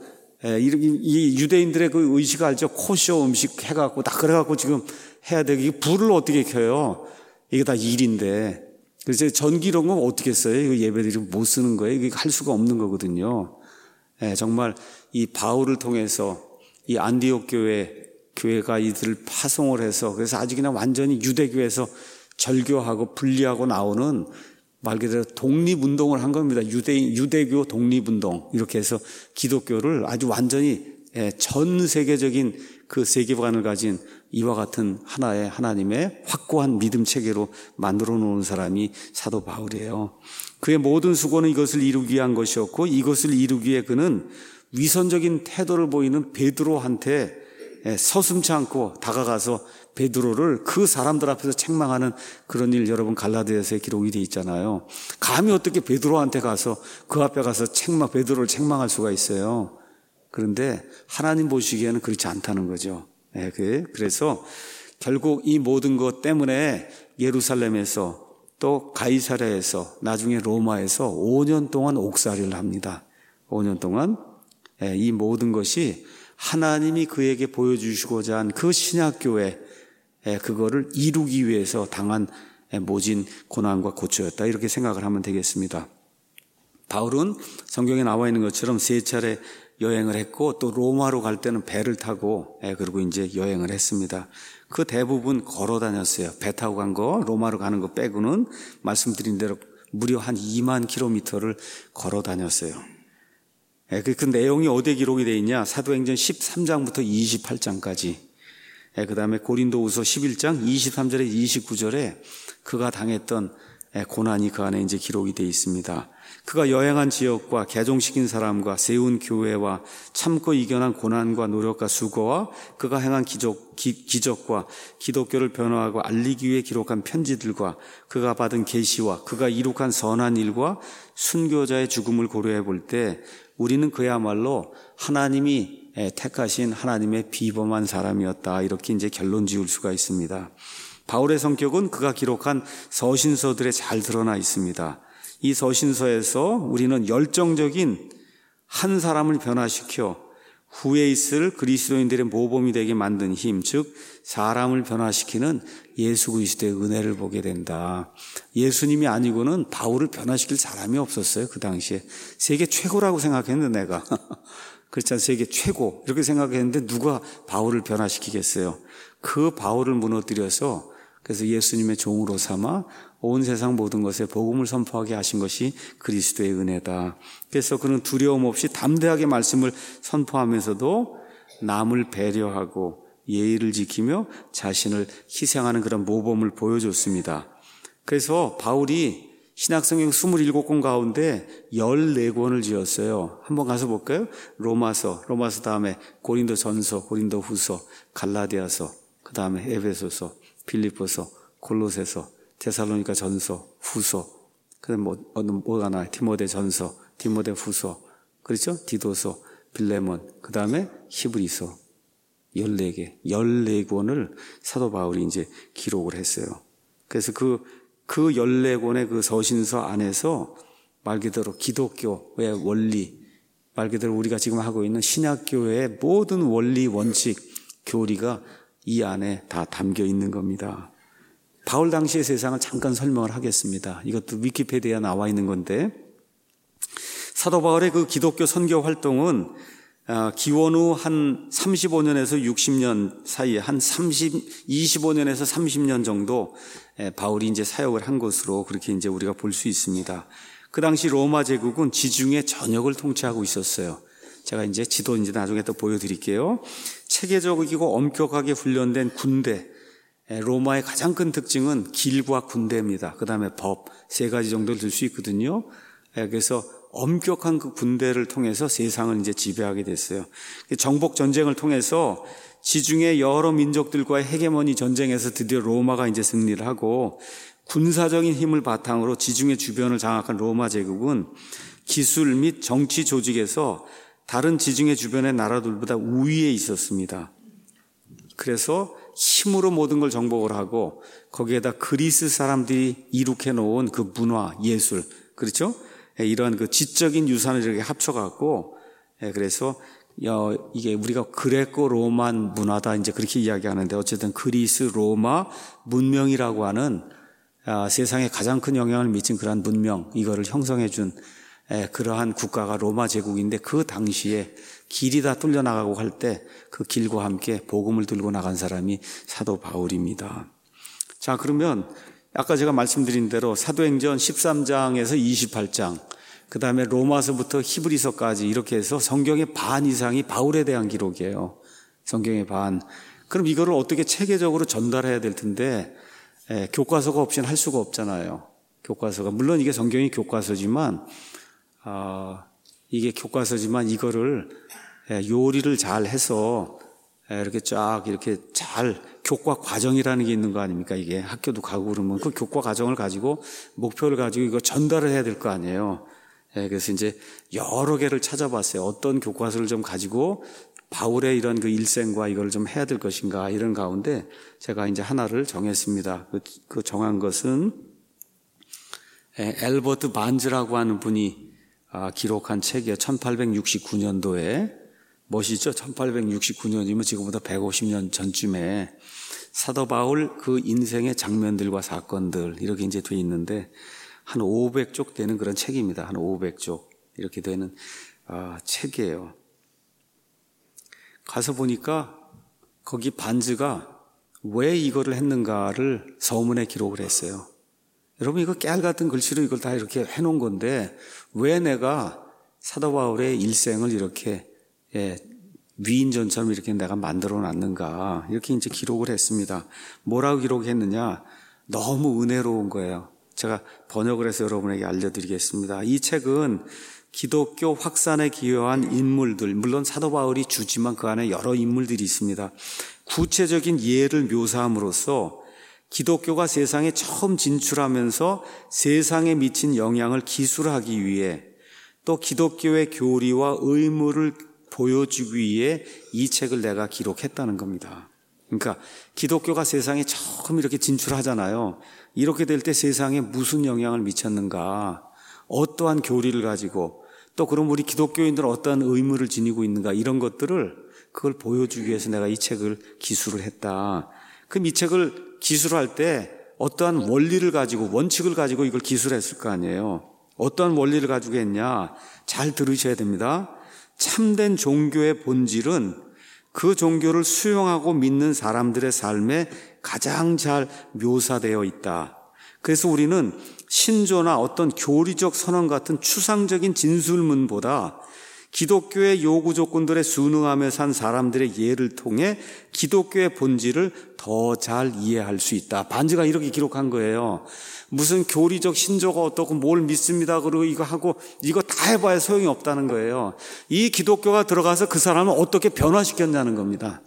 이 유대인들의 그 의식 알죠? 코쇼 음식 해갖고 다 그래갖고 지금 해야 되게, 불을 어떻게 켜요? 이게 다 일인데. 그래서 전기 이런 거 어떻게 써요? 이거 예배드리고 못 쓰는 거예요. 이거 할 수가 없는 거거든요. 정말 이 바울을 통해서 이 안디옥 교회가 이들을 파송을 해서, 그래서 아주 그냥 완전히 유대교에서 절교하고 분리하고 나오는 말 그대로 독립운동을 한 겁니다. 유대교 독립운동. 이렇게 해서 기독교를 아주 완전히 전 세계적인 그 세계관을 가진 이와 같은 하나의 하나님의 확고한 믿음 체계로 만들어 놓은 사람이 사도 바울이에요. 그의 모든 수고는 이것을 이루기 위한 것이었고, 이것을 이루기 위해 그는 위선적인 태도를 보이는 베드로한테 서슴지 않고 다가가서 베드로를 그 사람들 앞에서 책망하는 그런 일, 여러분 갈라디아서에 기록이 되어 있잖아요. 감히 어떻게 베드로한테 가서 그 앞에 가서 베드로를 책망할 수가 있어요. 그런데 하나님 보시기에는 그렇지 않다는 거죠. 그래서 결국 이 모든 것 때문에 예루살렘에서 또 가이사랴에서 나중에 로마에서 5년 동안 옥살이를 합니다. 5년 동안 이 모든 것이 하나님이 그에게 보여주시고자 한 그 신약교회, 그거를 이루기 위해서 당한 모진 고난과 고초였다, 이렇게 생각을 하면 되겠습니다. 바울은 성경에 나와 있는 것처럼 3차례 여행을 했고 또 로마로 갈 때는 배를 타고 그리고 이제 여행을 했습니다. 그 대부분 걸어 다녔어요. 배 타고 간 거, 로마로 가는 거 빼고는 말씀드린 대로 무려 한 2만 킬로미터를 걸어 다녔어요. 그 내용이 어디에 기록이 되어 있냐? 사도행전 13장부터 28장까지. 그 다음에 고린도후서 11장 23절에 29절에 그가 당했던 고난이 그 안에 이제 기록이 되어 있습니다. 그가 여행한 지역과 개종시킨 사람과 세운 교회와 참고 이겨난 고난과 노력과 수고와 그가 행한 기적과 기독교를 변화하고 알리기 위해 기록한 편지들과 그가 받은 계시와 그가 이룩한 선한 일과 순교자의 죽음을 고려해 볼 때 우리는 그야말로 하나님이 택하신 하나님의 비범한 사람이었다. 이렇게 이제 결론 지을 수가 있습니다. 바울의 성격은 그가 기록한 서신서들에 잘 드러나 있습니다. 이 서신서에서 우리는 열정적인 한 사람을 변화시켜 후에 있을 그리스도인들의 모범이 되게 만든 힘, 즉 사람을 변화시키는 예수 그리스도의 은혜를 보게 된다. 예수님이 아니고는 바울을 변화시킬 사람이 없었어요. 그 당시에. 세계 최고라고 생각했는데 내가. 그렇지 세계 최고 이렇게 생각했는데 누가 바울을 변화시키겠어요. 그 바울을 무너뜨려서 그래서 예수님의 종으로 삼아 온 세상 모든 것에 복음을 선포하게 하신 것이 그리스도의 은혜다. 그래서 그는 두려움 없이 담대하게 말씀을 선포하면서도 남을 배려하고 예의를 지키며 자신을 희생하는 그런 모범을 보여줬습니다. 그래서 바울이 신약성경 27권 가운데 14권을 지었어요. 한번 가서 볼까요? 로마서 다음에 고린도전서, 고린도후서, 갈라디아서, 그 다음에 에베소서, 빌립보서, 골로새서, 데살로니가 전서, 후서, 그다음 뭐가 나와요? 디모데전서, 디모데후서, 그렇죠? 디도서, 빌레몬, 그 다음에 히브리서 14개, 14권을 사도 바울이 이제 기록을 했어요. 그래서 그 14권의 그 서신서 안에서 말 그대로 기독교의 원리, 말 그대로 우리가 지금 하고 있는 신약교회의 모든 원리, 원칙, 교리가 이 안에 다 담겨 있는 겁니다. 바울 당시의 세상을 잠깐 설명을 하겠습니다. 이것도 위키피디아에 나와 있는 건데 사도 바울의 그 기독교 선교 활동은 기원 후 한 35년에서 60년 사이에 한 25년에서 30년 정도 바울이 이제 사역을 한 것으로 그렇게 이제 우리가 볼 수 있습니다. 그 당시 로마 제국은 지중해 전역을 통치하고 있었어요. 제가 이제 지도 이제 나중에 또 보여드릴게요. 체계적이고 엄격하게 훈련된 군대. 로마의 가장 큰 특징은 길과 군대입니다. 그 다음에 법 세 가지 정도를 들 수 있거든요. 그래서 엄격한 그 군대를 통해서 세상을 이제 지배하게 됐어요. 정복 전쟁을 통해서 지중해 여러 민족들과의 헤게모니 전쟁에서 드디어 로마가 이제 승리를 하고 군사적인 힘을 바탕으로 지중해 주변을 장악한 로마 제국은 기술 및 정치 조직에서 다른 지중해 주변의 나라들보다 우위에 있었습니다. 그래서 힘으로 모든 걸 정복을 하고 거기에다 그리스 사람들이 이룩해 놓은 그 문화, 예술, 그렇죠? 이러한 그 지적인 유산을 이렇게 합쳐갖고 그래서 이게 우리가 그레코 로만 문화다 이제 그렇게 이야기하는데 어쨌든 그리스 로마 문명이라고 하는 세상에 가장 큰 영향을 미친 그러한 문명 이거를 형성해 준 그러한 국가가 로마 제국인데 그 당시에 길이 다 뚫려 나가고 할 때 그 길과 함께 복음을 들고 나간 사람이 사도 바울입니다. 자, 그러면 아까 제가 말씀드린 대로 사도행전 13장에서 28장, 그 다음에 로마서부터 히브리서까지 이렇게 해서 성경의 반 이상이 바울에 대한 기록이에요. 성경의 반. 그럼 이거를 어떻게 체계적으로 전달해야 될 텐데 교과서가 없이는 할 수가 없잖아요. 교과서가. 물론 이게 성경이 교과서지만 이게 교과서지만 이거를 요리를 잘 해서 이렇게 쫙 이렇게 잘 교과 과정이라는 게 있는 거 아닙니까? 이게 학교도 가고 그러면 그 교과 과정을 가지고 목표를 가지고 이거 전달을 해야 될 거 아니에요. 그래서 이제 여러 개를 찾아봤어요. 어떤 교과서를 좀 가지고 바울의 이런 그 일생과 이걸 좀 해야 될 것인가 이런 가운데 제가 이제 하나를 정했습니다. 그 정한 것은 엘버트 반즈라고 하는 분이 기록한 책이에요. 1869년도에 멋이죠. 1869년이면 지금보다 150년 전쯤에 사도 바울 그 인생의 장면들과 사건들 이렇게 이제 돼 있는데 한 500쪽 되는 그런 책입니다. 한 500쪽 이렇게 되는 책이에요. 가서 보니까 거기 반즈가 왜 이거를 했는가를 서문에 기록을 했어요. 여러분, 이거 깨알 같은 글씨로 이걸 다 이렇게 해놓은 건데 왜 내가 사도 바울의 일생을 이렇게 위인전처럼 이렇게 내가 만들어 놨는가, 이렇게 이제 기록을 했습니다. 뭐라고 기록했느냐? 너무 은혜로운 거예요. 제가 번역을 해서 여러분에게 알려드리겠습니다. 이 책은 기독교 확산에 기여한 인물들, 물론 사도 바울이 주지만 그 안에 여러 인물들이 있습니다. 구체적인 예를 묘사함으로써 기독교가 세상에 처음 진출하면서 세상에 미친 영향을 기술하기 위해, 또 기독교의 교리와 의무를 보여주기 위해 이 책을 내가 기록했다는 겁니다. 그러니까 기독교가 세상에 처음 이렇게 진출하잖아요. 이렇게 될 때 세상에 무슨 영향을 미쳤는가, 어떠한 교리를 가지고, 또 그럼 우리 기독교인들은 어떠한 의무를 지니고 있는가, 이런 것들을 그걸 보여주기 위해서 내가 이 책을 기술을 했다. 그럼 이 책을 기술할 때 어떠한 원리를 가지고, 원칙을 가지고 이걸 기술했을 거 아니에요. 어떠한 원리를 가지고 했냐? 잘 들으셔야 됩니다. 참된 종교의 본질은 그 종교를 수용하고 믿는 사람들의 삶에 가장 잘 묘사되어 있다. 그래서 우리는 신조나 어떤 교리적 선언 같은 추상적인 진술문보다 기독교의 요구 조건들에 순응하며 산 사람들의 예를 통해 기독교의 본질을 더 잘 이해할 수 있다. 반즈가 이렇게 기록한 거예요. 무슨 교리적 신조가 어떻고 뭘 믿습니다 그러고 이거 하고 이거 다 해봐야 소용이 없다는 거예요. 이 기독교가 들어가서 그 사람을 어떻게 변화시켰냐는 겁니다.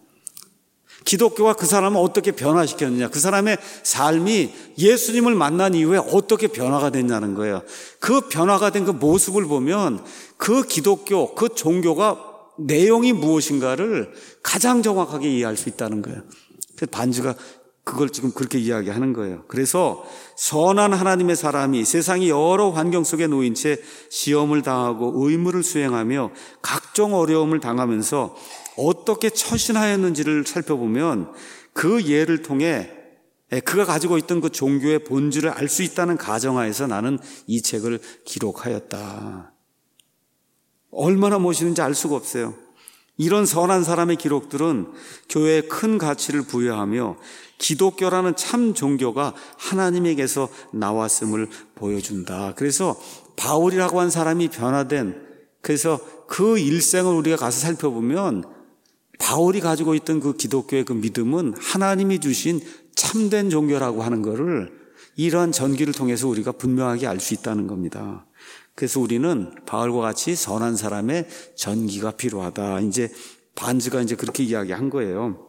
기독교가 그 사람을 어떻게 변화시켰느냐, 그 사람의 삶이 예수님을 만난 이후에 어떻게 변화가 됐냐는 거예요. 그 변화가 된 그 모습을 보면 그 기독교, 그 종교가 내용이 무엇인가를 가장 정확하게 이해할 수 있다는 거예요. 그래서 반즈가 그걸 지금 그렇게 이야기하는 거예요. 그래서 선한 하나님의 사람이 세상이 여러 환경 속에 놓인 채 시험을 당하고 의무를 수행하며 각종 어려움을 당하면서 어떻게 처신하였는지를 살펴보면 그 예를 통해 그가 가지고 있던 그 종교의 본질을 알 수 있다는 가정하에서 나는 이 책을 기록하였다. 얼마나 멋있는지 알 수가 없어요. 이런 선한 사람의 기록들은 교회에 큰 가치를 부여하며 기독교라는 참 종교가 하나님에게서 나왔음을 보여준다. 그래서 바울이라고 한 사람이 변화된, 그래서 그 일생을 우리가 가서 살펴보면 바울이 가지고 있던 그 기독교의 그 믿음은 하나님이 주신 참된 종교라고 하는 것을 이러한 전기를 통해서 우리가 분명하게 알 수 있다는 겁니다. 그래서 우리는 바울과 같이 선한 사람의 전기가 필요하다. 이제 반즈가 이제 그렇게 이야기한 거예요.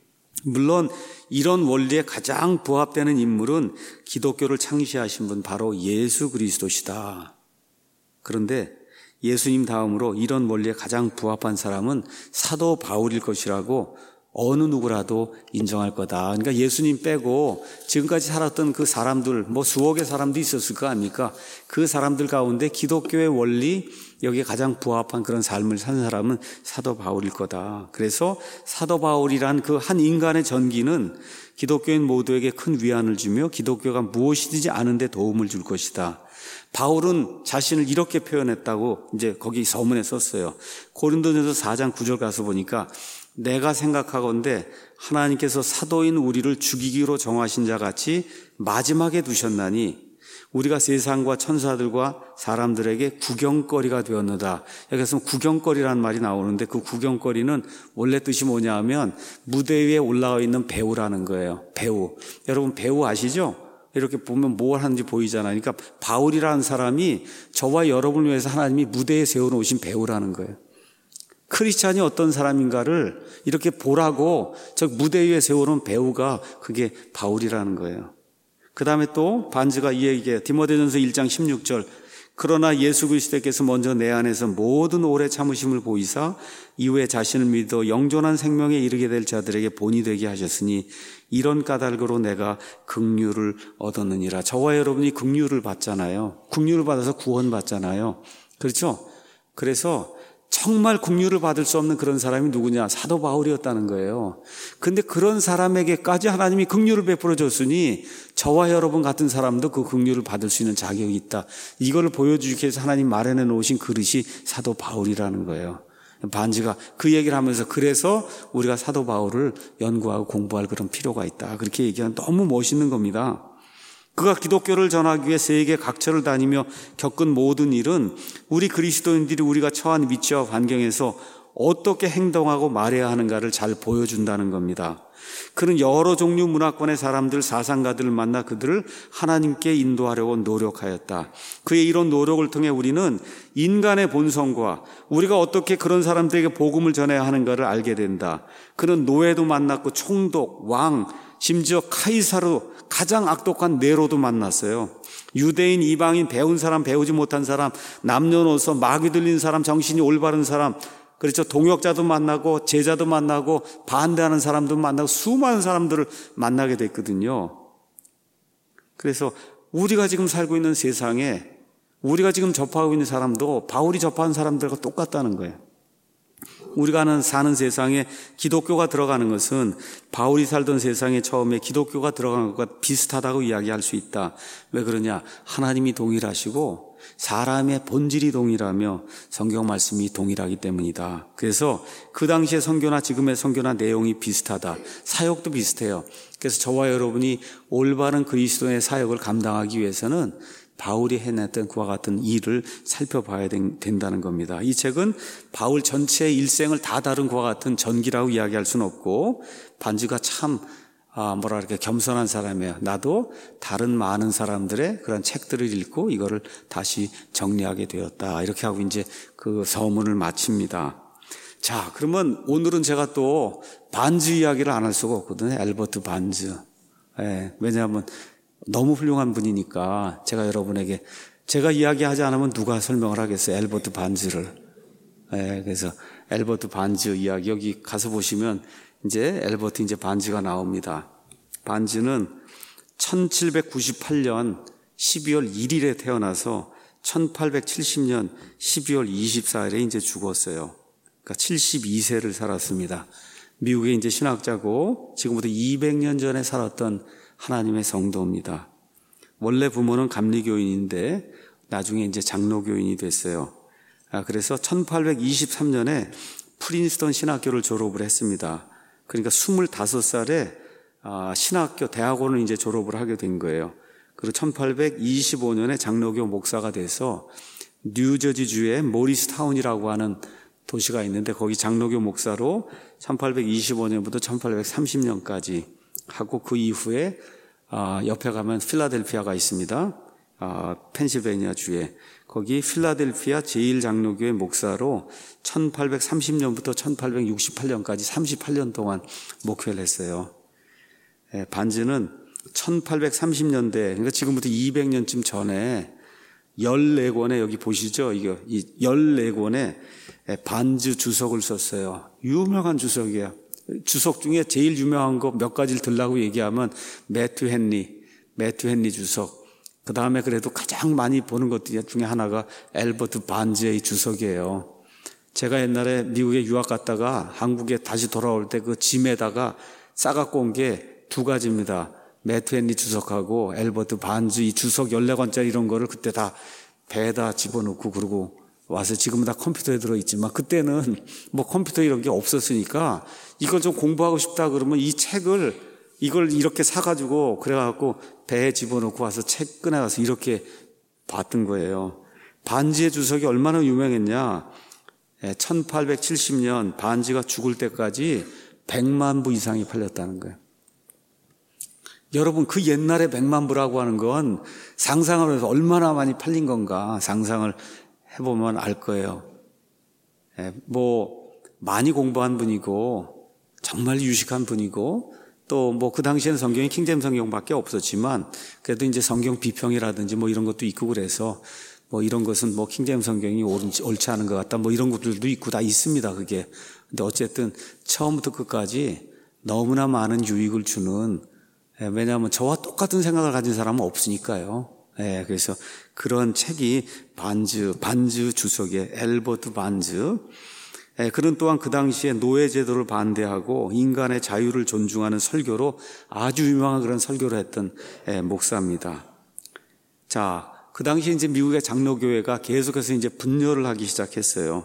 물론 이런 원리에 가장 부합되는 인물은 기독교를 창시하신 분 바로 예수 그리스도시다. 그런데 예수님 다음으로 이런 원리에 가장 부합한 사람은 사도 바울일 것이라고 어느 누구라도 인정할 거다. 그러니까 예수님 빼고 지금까지 살았던 그 사람들, 수억의 사람도 있었을 거 아닙니까? 그 사람들 가운데 기독교의 원리, 여기에 가장 부합한 그런 삶을 산 사람은 사도 바울일 거다. 그래서 사도 바울이란 그 한 인간의 전기는 기독교인 모두에게 큰 위안을 주며 기독교가 무엇이든지 아는데 도움을 줄 것이다. 바울은 자신을 이렇게 표현했다고 이제 거기 서문에 썼어요. 고린도전서 4장 9절 가서 보니까 내가 생각하건대 하나님께서 사도인 우리를 죽이기로 정하신 자 같이 마지막에 두셨나니 우리가 세상과 천사들과 사람들에게 구경거리가 되었노다. 여기서 구경거리라는 말이 나오는데 그 구경거리는 원래 뜻이 뭐냐 하면 무대 위에 올라가 있는 배우라는 거예요. 배우. 여러분 배우 아시죠? 이렇게 보면 뭘 하는지 보이잖아요. 그러니까 바울이라는 사람이 저와 여러분을 위해서 하나님이 무대에 세워놓으신 배우라는 거예요. 크리스찬이 어떤 사람인가를 이렇게 보라고 저 무대 위에 세워놓은 배우가 그게 바울이라는 거예요. 그 다음에 또 반즈가 이 얘기해요. 디모데전서 1장 16절 그러나 예수 그리스도께서 먼저 내 안에서 모든 오래 참으심을 보이사 이후에 자신을 믿어 영존한 생명에 이르게 될 자들에게 본이 되게 하셨으니 이런 까닭으로 내가 긍휼을 얻었느니라. 저와 여러분이 긍휼을 받잖아요. 긍휼을 받아서 구원받잖아요. 그렇죠? 그래서 정말 긍휼을 받을 수 없는 그런 사람이 누구냐? 사도 바울이었다는 거예요. 근데 그런 사람에게까지 하나님이 긍휼을 베풀어 줬으니 저와 여러분 같은 사람도 그 긍휼을 받을 수 있는 자격이 있다. 이걸 보여주기 위해서 하나님 마련해 놓으신 그릇이 사도 바울이라는 거예요. 반즈가 그 얘기를 하면서 그래서 우리가 사도 바울을 연구하고 공부할 그런 필요가 있다. 그렇게 얘기하면 너무 멋있는 겁니다. 그가 기독교를 전하기 위해 세계 각처를 다니며 겪은 모든 일은 우리 그리스도인들이 우리가 처한 위치와 환경에서 어떻게 행동하고 말해야 하는가를 잘 보여준다는 겁니다. 그는 여러 종류 문화권의 사람들, 사상가들을 만나 그들을 하나님께 인도하려고 노력하였다. 그의 이런 노력을 통해 우리는 인간의 본성과 우리가 어떻게 그런 사람들에게 복음을 전해야 하는가를 알게 된다. 그는 노예도 만났고 총독, 왕, 심지어 카이사르, 가장 악독한 네로도 만났어요. 유대인, 이방인, 배운 사람, 배우지 못한 사람, 남녀노소, 마귀 들린 사람, 정신이 올바른 사람, 그렇죠. 동역자도 만나고 제자도 만나고 반대하는 사람도 만나고 수많은 사람들을 만나게 됐거든요. 그래서 우리가 지금 살고 있는 세상에 우리가 지금 접하고 있는 사람도 바울이 접하는 사람들과 똑같다는 거예요. 우리가 사는 세상에 기독교가 들어가는 것은 바울이 살던 세상에 처음에 기독교가 들어가는 것과 비슷하다고 이야기할 수 있다. 왜 그러냐? 하나님이 동일하시고 사람의 본질이 동일하며 성경 말씀이 동일하기 때문이다. 그래서 그 당시의 선교나 지금의 선교나 내용이 비슷하다. 사역도 비슷해요. 그래서 저와 여러분이 올바른 그리스도의 사역을 감당하기 위해서는 바울이 해냈던 그와 같은 일을 살펴봐야 된다는 겁니다. 이 책은 바울 전체의 일생을 다 다룬 그와 같은 전기라고 이야기할 수는 없고 반즈가 참 겸손한 사람이에요. 나도 다른 많은 사람들의 그런 책들을 읽고 이거를 다시 정리하게 되었다. 이렇게 하고 이제 그 서문을 마칩니다. 자, 그러면 오늘은 제가 또 반즈 이야기를 안 할 수가 없거든요. 앨버트 반즈. 왜냐하면 너무 훌륭한 분이니까 제가 여러분에게 제가 이야기하지 않으면 누가 설명을 하겠어요. 앨버트 반즈를. 그래서 앨버트 반즈 이야기 여기 가서 보시면 이제 앨버트 반즈가 나옵니다. 반즈는 1798년 12월 1일에 태어나서 1870년 12월 24일에 이제 죽었어요. 그러니까 72세를 살았습니다. 미국의 이제 신학자고 지금부터 200년 전에 살았던 하나님의 성도입니다. 원래 부모는 감리교인인데 나중에 이제 장로교인이 됐어요. 그래서 1823년에 프린스턴 신학교를 졸업을 했습니다. 그러니까 25살에 신학교 대학원을 이제 졸업을 하게 된 거예요. 그리고 1825년에 장로교 목사가 돼서 뉴저지주의 모리스타운이라고 하는 도시가 있는데 거기 장로교 목사로 1825년부터 1830년까지 하고 그 이후에 옆에 가면 필라델피아가 있습니다. 펜실베니아 주에 거기 필라델피아 제1장로교회 목사로 1830년부터 1868년까지 38년 동안 목회를 했어요. 반즈는 1830년대 그러니까 지금부터 200년쯤 전에 14권의 여기 보시죠. 이거 이 14권의 반즈 주석을 썼어요. 유명한 주석이에요. 주석 중에 제일 유명한 거 몇 가지를 들라고 얘기하면 매튜 헨리 주석. 그 다음에 그래도 가장 많이 보는 것 중에 하나가 앨버트 반즈의 주석이에요. 제가 옛날에 미국에 유학 갔다가 한국에 다시 돌아올 때 그 짐에다가 싸갖고 온 게 두 가지입니다. 매튜 헨리 주석하고 앨버트 반즈 이 주석 14권짜리 이런 거를 그때 다 배에다 집어넣고 그러고 와서 지금은 다 컴퓨터에 들어있지만 그때는 뭐 컴퓨터 이런 게 없었으니까 이걸 좀 공부하고 싶다 그러면 이 책을 이걸 이렇게 사가지고 그래갖고 배에 집어넣고 와서 책 꺼내가서 이렇게 봤던 거예요. 반즈의 주석이 얼마나 유명했냐. 1870년 반즈가 죽을 때까지 100만 부 이상이 팔렸다는 거예요. 여러분 그 옛날에 100만 부라고 하는 건 상상을 해서 얼마나 많이 팔린 건가 상상을 해보면 알 거예요. 뭐 많이 공부한 분이고 정말 유식한 분이고 또 뭐 그 당시에는 성경이 킹제임스 성경밖에 없었지만 그래도 이제 성경 비평이라든지 뭐 이런 것도 있고 그래서 뭐 이런 것은 뭐 킹제임스 성경이 옳지 않은 것 같다 뭐 이런 것들도 있고 다 있습니다. 그게. 근데 어쨌든 처음부터 끝까지 너무나 많은 유익을 주는 왜냐하면 저와 똑같은 생각을 가진 사람은 없으니까요. 그래서 그런 책이 반즈 주석의 앨버트 반즈. 그는 또한 그 당시에 노예 제도를 반대하고 인간의 자유를 존중하는 설교로 아주 유명한 그런 설교를 했던 목사입니다. 자, 그 당시에 이제 미국의 장로교회가 계속해서 이제 분열을 하기 시작했어요.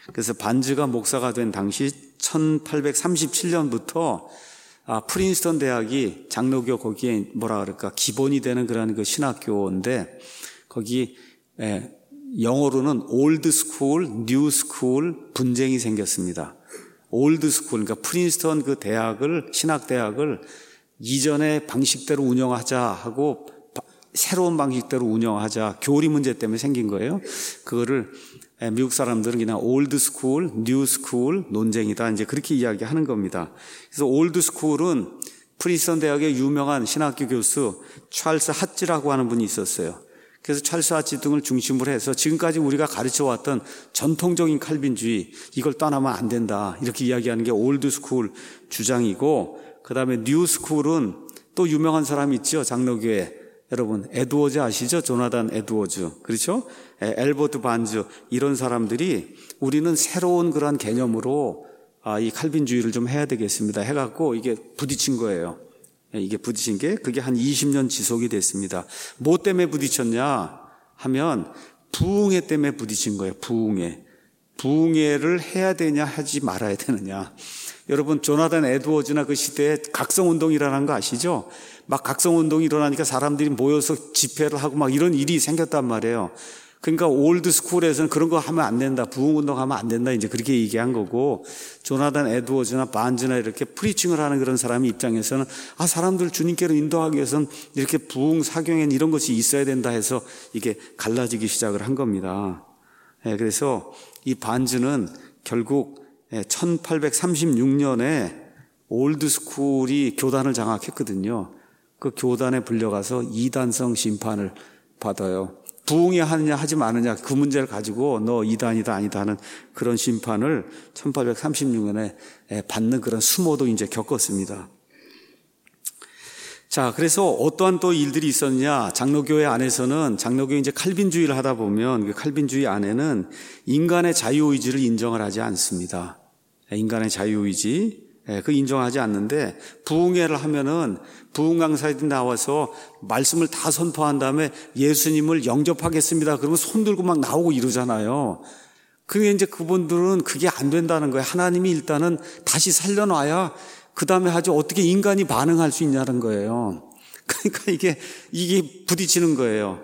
그래서 반즈가 목사가 된 당시 1837년부터 프린스턴 대학이 장로교 거기에 기본이 되는 그런 그 신학교인데 거기 영어로는 올드 스쿨, 뉴 스쿨 분쟁이 생겼습니다. 올드 스쿨, 그러니까 프린스턴 그 대학을, 신학대학을 이전의 방식대로 운영하자 하고 새로운 방식대로 운영하자, 교리 문제 때문에 생긴 거예요. 그거를 미국 사람들은 그냥 올드 스쿨, 뉴 스쿨 논쟁이다, 이제 그렇게 이야기하는 겁니다. 그래서 올드 스쿨은 프린스턴 대학의 유명한 신학교 교수 찰스 하츠라고 하는 분이 있었어요. 그래서 찰스 하츠 등을 중심으로 해서 지금까지 우리가 가르쳐왔던 전통적인 칼빈주의, 이걸 떠나면 안 된다, 이렇게 이야기하는 게 올드 스쿨 주장이고, 그 다음에 뉴 스쿨은 또 유명한 사람이 있죠, 장로교에. 여러분 에드워즈 아시죠? 조나단 에드워즈, 그렇죠? 엘버트 반즈, 이런 사람들이 우리는 새로운 그런 개념으로 이 칼빈주의를 좀 해야 되겠습니다 해갖고 이게 부딪힌 거예요. 이게 부딪힌 게 그게 한 20년 지속이 됐습니다. 뭐 때문에 부딪혔냐 하면 부흥회 때문에 부딪힌 거예요. 부흥회를 해야 되냐 하지 말아야 되느냐. 여러분 조나단 에드워즈나 그 시대에 각성운동이라는 거 아시죠? 막 각성운동이 일어나니까 사람들이 모여서 집회를 하고 막 이런 일이 생겼단 말이에요. 그러니까 올드 스쿨에서는 그런 거 하면 안 된다, 부흥운동 하면 안 된다, 이제 그렇게 얘기한 거고, 조나단 에드워즈나 반즈나 이렇게 프리칭을 하는 그런 사람의 입장에서는 사람들 주님께로 인도하기 위해서는 이렇게 부흥 사경엔 이런 것이 있어야 된다 해서 이게 갈라지기 시작을 한 겁니다. 그래서 이 반즈는 결국 1836년에 올드 스쿨이 교단을 장악했거든요. 그 교단에 불려가서 이단성 심판을 받아요. 부흥회 하느냐 하지 마느냐, 그 문제를 가지고 너 이단이다 아니다 하는 그런 심판을 1836년에 받는 그런 수모도 이제 겪었습니다. 자, 그래서 어떠한 또 일들이 있었냐? 장로교회 안에서는, 장로교회 이제 칼빈주의를 하다 보면 그 칼빈주의 안에는 인간의 자유의지를 인정을 하지 않습니다. 인간의 자유의지, 그 인정하지 않는데, 부흥회를 하면은 부흥 강사들이 나와서 말씀을 다 선포한 다음에 예수님을 영접하겠습니다, 그러면 손 들고 막 나오고 이러잖아요. 그게 이제 그분들은 그게 안 된다는 거예요. 하나님이 일단은 다시 살려놔야 그 다음에 하죠. 어떻게 인간이 반응할 수 있냐는 거예요. 그러니까 이게 부딪히는 거예요.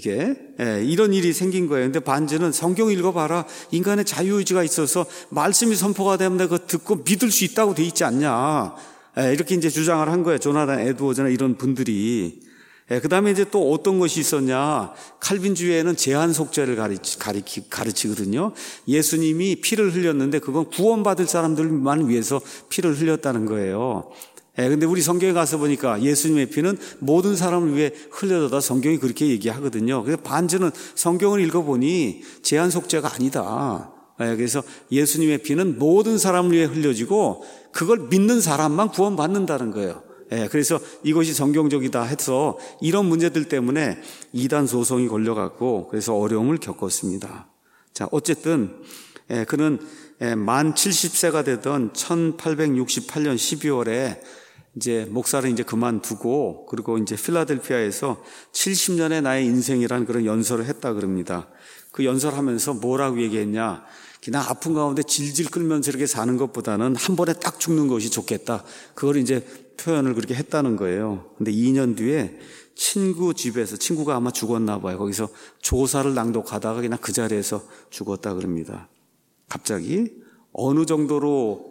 이런 일이 생긴 거예요. 근데 반즈는 성경 읽어봐라, 인간의 자유의지가 있어서 말씀이 선포가 되면 그거 듣고 믿을 수 있다고 돼 있지 않냐, 이렇게 이제 주장을 한 거예요. 조나단 에드워즈나 이런 분들이. 그 다음에 이제 또 어떤 것이 있었냐, 칼빈주의에는 제한 속죄를 가르치거든요. 예수님이 피를 흘렸는데 그건 구원받을 사람들만 위해서 피를 흘렸다는 거예요. 근데 우리 성경에 가서 보니까 예수님의 피는 모든 사람을 위해 흘려졌다, 성경이 그렇게 얘기하거든요. 그래서 반즈는 성경을 읽어보니 제한 속죄가 아니다. 그래서 예수님의 피는 모든 사람을 위해 흘려지고 그걸 믿는 사람만 구원받는다는 거예요. 그래서 이것이 성경적이다 해서 이런 문제들 때문에 이단 소송이 걸려갖고 그래서 어려움을 겪었습니다. 자, 어쨌든 그는 만 70세가 되던 1868년 12월에 이제 목사를 이제 그만두고, 그리고 이제 필라델피아에서 70년의 나의 인생이라는 그런 연설을 했다 그럽니다. 그 연설하면서 뭐라고 얘기했냐, 그냥 아픈 가운데 질질 끌면서 이렇게 사는 것보다는 한 번에 딱 죽는 것이 좋겠다, 그걸 이제 표현을 그렇게 했다는 거예요. 근데 2년 뒤에 친구 집에서, 친구가 아마 죽었나 봐요. 거기서 조사를 낭독하다가 그냥 그 자리에서 죽었다 그럽니다. 갑자기 어느 정도로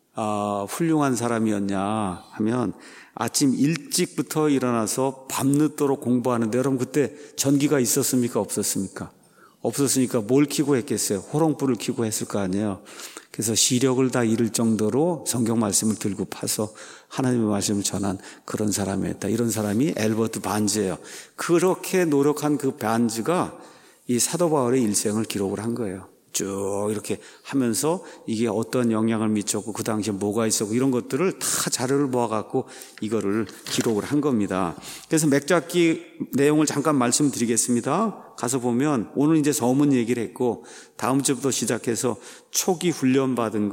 훌륭한 사람이었냐 하면, 아침 일찍부터 일어나서 밤늦도록 공부하는데, 여러분 그때 전기가 있었습니까? 없었습니까? 없었으니까 뭘 켜고 했겠어요? 호롱불을 켜고 했을 거 아니에요. 그래서 시력을 다 잃을 정도로 성경 말씀을 들고 파서 하나님의 말씀을 전한 그런 사람이었다. 이런 사람이 엘버트 반즈예요. 그렇게 노력한 그 반즈가 이 사도 바울의 일생을 기록을 한 거예요. 쭉 이렇게 하면서 이게 어떤 영향을 미쳤고 그 당시에 뭐가 있었고 이런 것들을 다 자료를 모아갖고 이거를 기록을 한 겁니다. 그래서 맥잡기 내용을 잠깐 말씀드리겠습니다. 가서 보면 오늘 이제 서문 얘기를 했고, 다음 주부터 시작해서 초기 훈련 받은 거,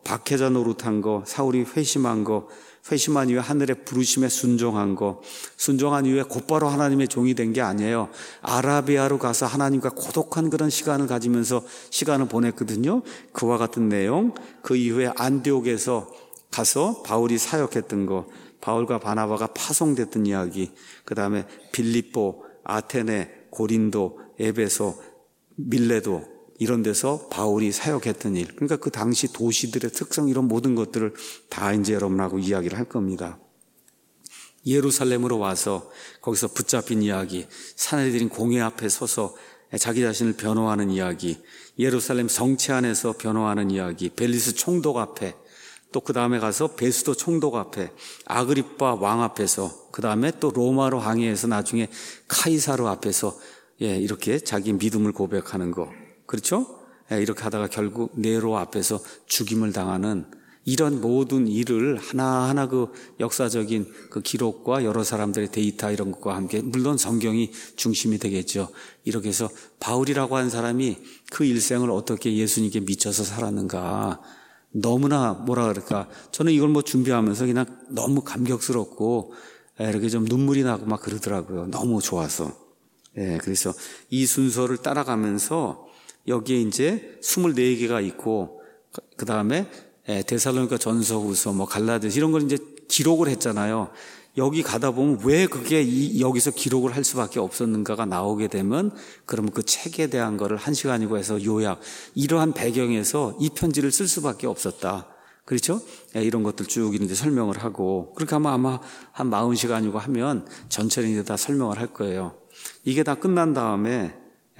박해자 노릇한 거, 사울이 회심한 거, 회심한 이후에 하늘의 부르심에 순종한 거, 순종한 이후에 곧바로 하나님의 종이 된 게 아니에요. 아라비아로 가서 하나님과 고독한 그런 시간을 가지면서 시간을 보냈거든요. 그와 같은 내용, 그 이후에 안디옥에서 가서 바울이 사역했던 거, 바울과 바나바가 파송됐던 이야기, 그 다음에 빌립보, 아테네, 고린도, 에베소, 밀레도 이런 데서 바울이 사역했던 일, 그러니까 그 당시 도시들의 특성, 이런 모든 것들을 다 이제 여러분하고 이야기를 할 겁니다. 예루살렘으로 와서 거기서 붙잡힌 이야기, 사내들인 공회 앞에 서서 자기 자신을 변호하는 이야기, 예루살렘 성체 안에서 변호하는 이야기, 벨리스 총독 앞에, 또 그 다음에 가서 베수도 총독 앞에, 아그리빠 왕 앞에서, 그 다음에 또 로마로 항해해서 나중에 카이사르 앞에서 이렇게 자기 믿음을 고백하는 거, 그렇죠? 이렇게 하다가 결국 네로 앞에서 죽임을 당하는 이런 모든 일을 하나하나 그 역사적인 그 기록과 여러 사람들의 데이터 이런 것과 함께, 물론 성경이 중심이 되겠죠. 이렇게 해서 바울이라고 하는 사람이 그 일생을 어떻게 예수님께 미쳐서 살았는가, 너무나 뭐라 그럴까, 저는 이걸 준비하면서 그냥 너무 감격스럽고 이렇게 좀 눈물이 나고 막 그러더라고요. 너무 좋아서. 그래서 이 순서를 따라가면서 여기에 이제 24개가 있고, 그 다음에 데살로니가 전서후서, 갈라디아서 이런 걸 이제 기록을 했잖아요. 여기 가다 보면 왜 그게 여기서 기록을 할 수밖에 없었는가가 나오게 되면, 그러면 그 책에 대한 거를 1시간이고 해서 요약, 이러한 배경에서 이 편지를 쓸 수밖에 없었다. 그렇죠? 이런 것들 쭉 이제 설명을 하고, 그렇게 하면 아마 한 40시간이고 하면 전체를 이제 다 설명을 할 거예요. 이게 다 끝난 다음에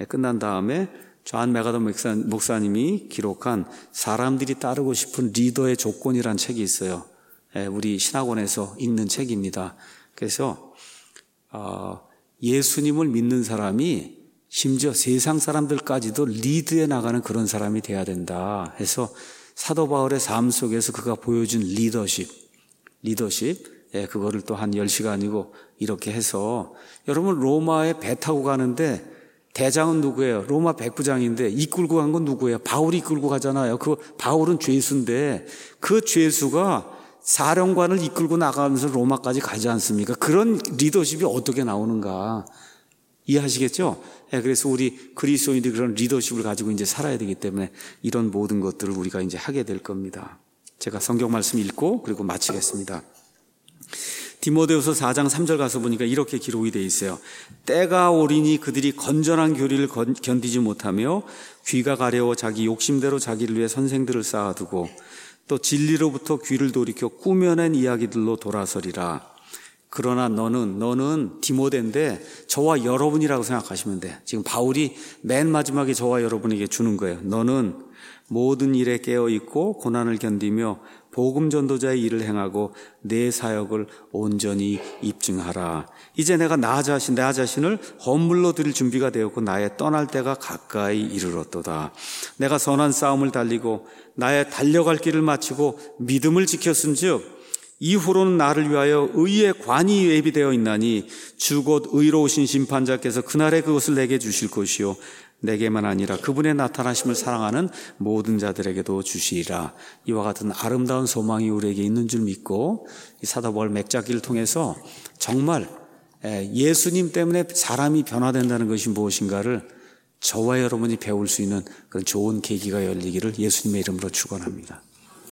존 메가더 목사님이 기록한 사람들이 따르고 싶은 리더의 조건이라는 책이 있어요. 우리 신학원에서 읽는 책입니다. 그래서 예수님을 믿는 사람이 심지어 세상 사람들까지도 리드해 나가는 그런 사람이 돼야 된다 해서 사도 바울의 삶 속에서 그가 보여준 리더십, 그거를 또 한 10시간이고 이렇게 해서, 여러분 로마에 배 타고 가는데 대장은 누구예요? 로마 백부장인데 이끌고 간 건 누구예요? 바울이 이끌고 가잖아요. 그 바울은 죄수인데 그 죄수가 사령관을 이끌고 나가면서 로마까지 가지 않습니까? 그런 리더십이 어떻게 나오는가 이해하시겠죠? 그래서 우리 그리스도인들이 그런 리더십을 가지고 이제 살아야 되기 때문에 이런 모든 것들을 우리가 이제 하게 될 겁니다. 제가 성경 말씀 읽고 그리고 마치겠습니다. 디모데후서 4장 3절 가서 보니까 이렇게 기록이 되어 있어요. 때가 오리니 그들이 건전한 교리를 견디지 못하며 귀가 가려워 자기 욕심대로 자기를 위해 선생들을 쌓아두고 또 진리로부터 귀를 돌이켜 꾸며낸 이야기들로 돌아서리라. 그러나 너는 디모데인데 저와 여러분이라고 생각하시면 돼. 지금 바울이 맨 마지막에 저와 여러분에게 주는 거예요. 너는 모든 일에 깨어있고 고난을 견디며 복음 전도자의 일을 행하고 내 사역을 온전히 입증하라. 이제 내가 나 자신을 헌물로 드릴 준비가 되었고 나의 떠날 때가 가까이 이르렀도다. 내가 선한 싸움을 달리고 나의 달려갈 길을 마치고 믿음을 지켰은즉 이후로는 나를 위하여 의의 관이 예비되어 있나니 주 곧 의로우신 심판자께서 그날에 그것을 내게 주실 것이요 내게만 아니라 그분의 나타나심을 사랑하는 모든 자들에게도 주시리라. 이와 같은 아름다운 소망이 우리에게 있는 줄 믿고 이 사도 바울 맥잡기를 통해서 정말 예수님 때문에 사람이 변화된다는 것이 무엇인가를 저와 여러분이 배울 수 있는 그런 좋은 계기가 열리기를 예수님의 이름으로 축원합니다.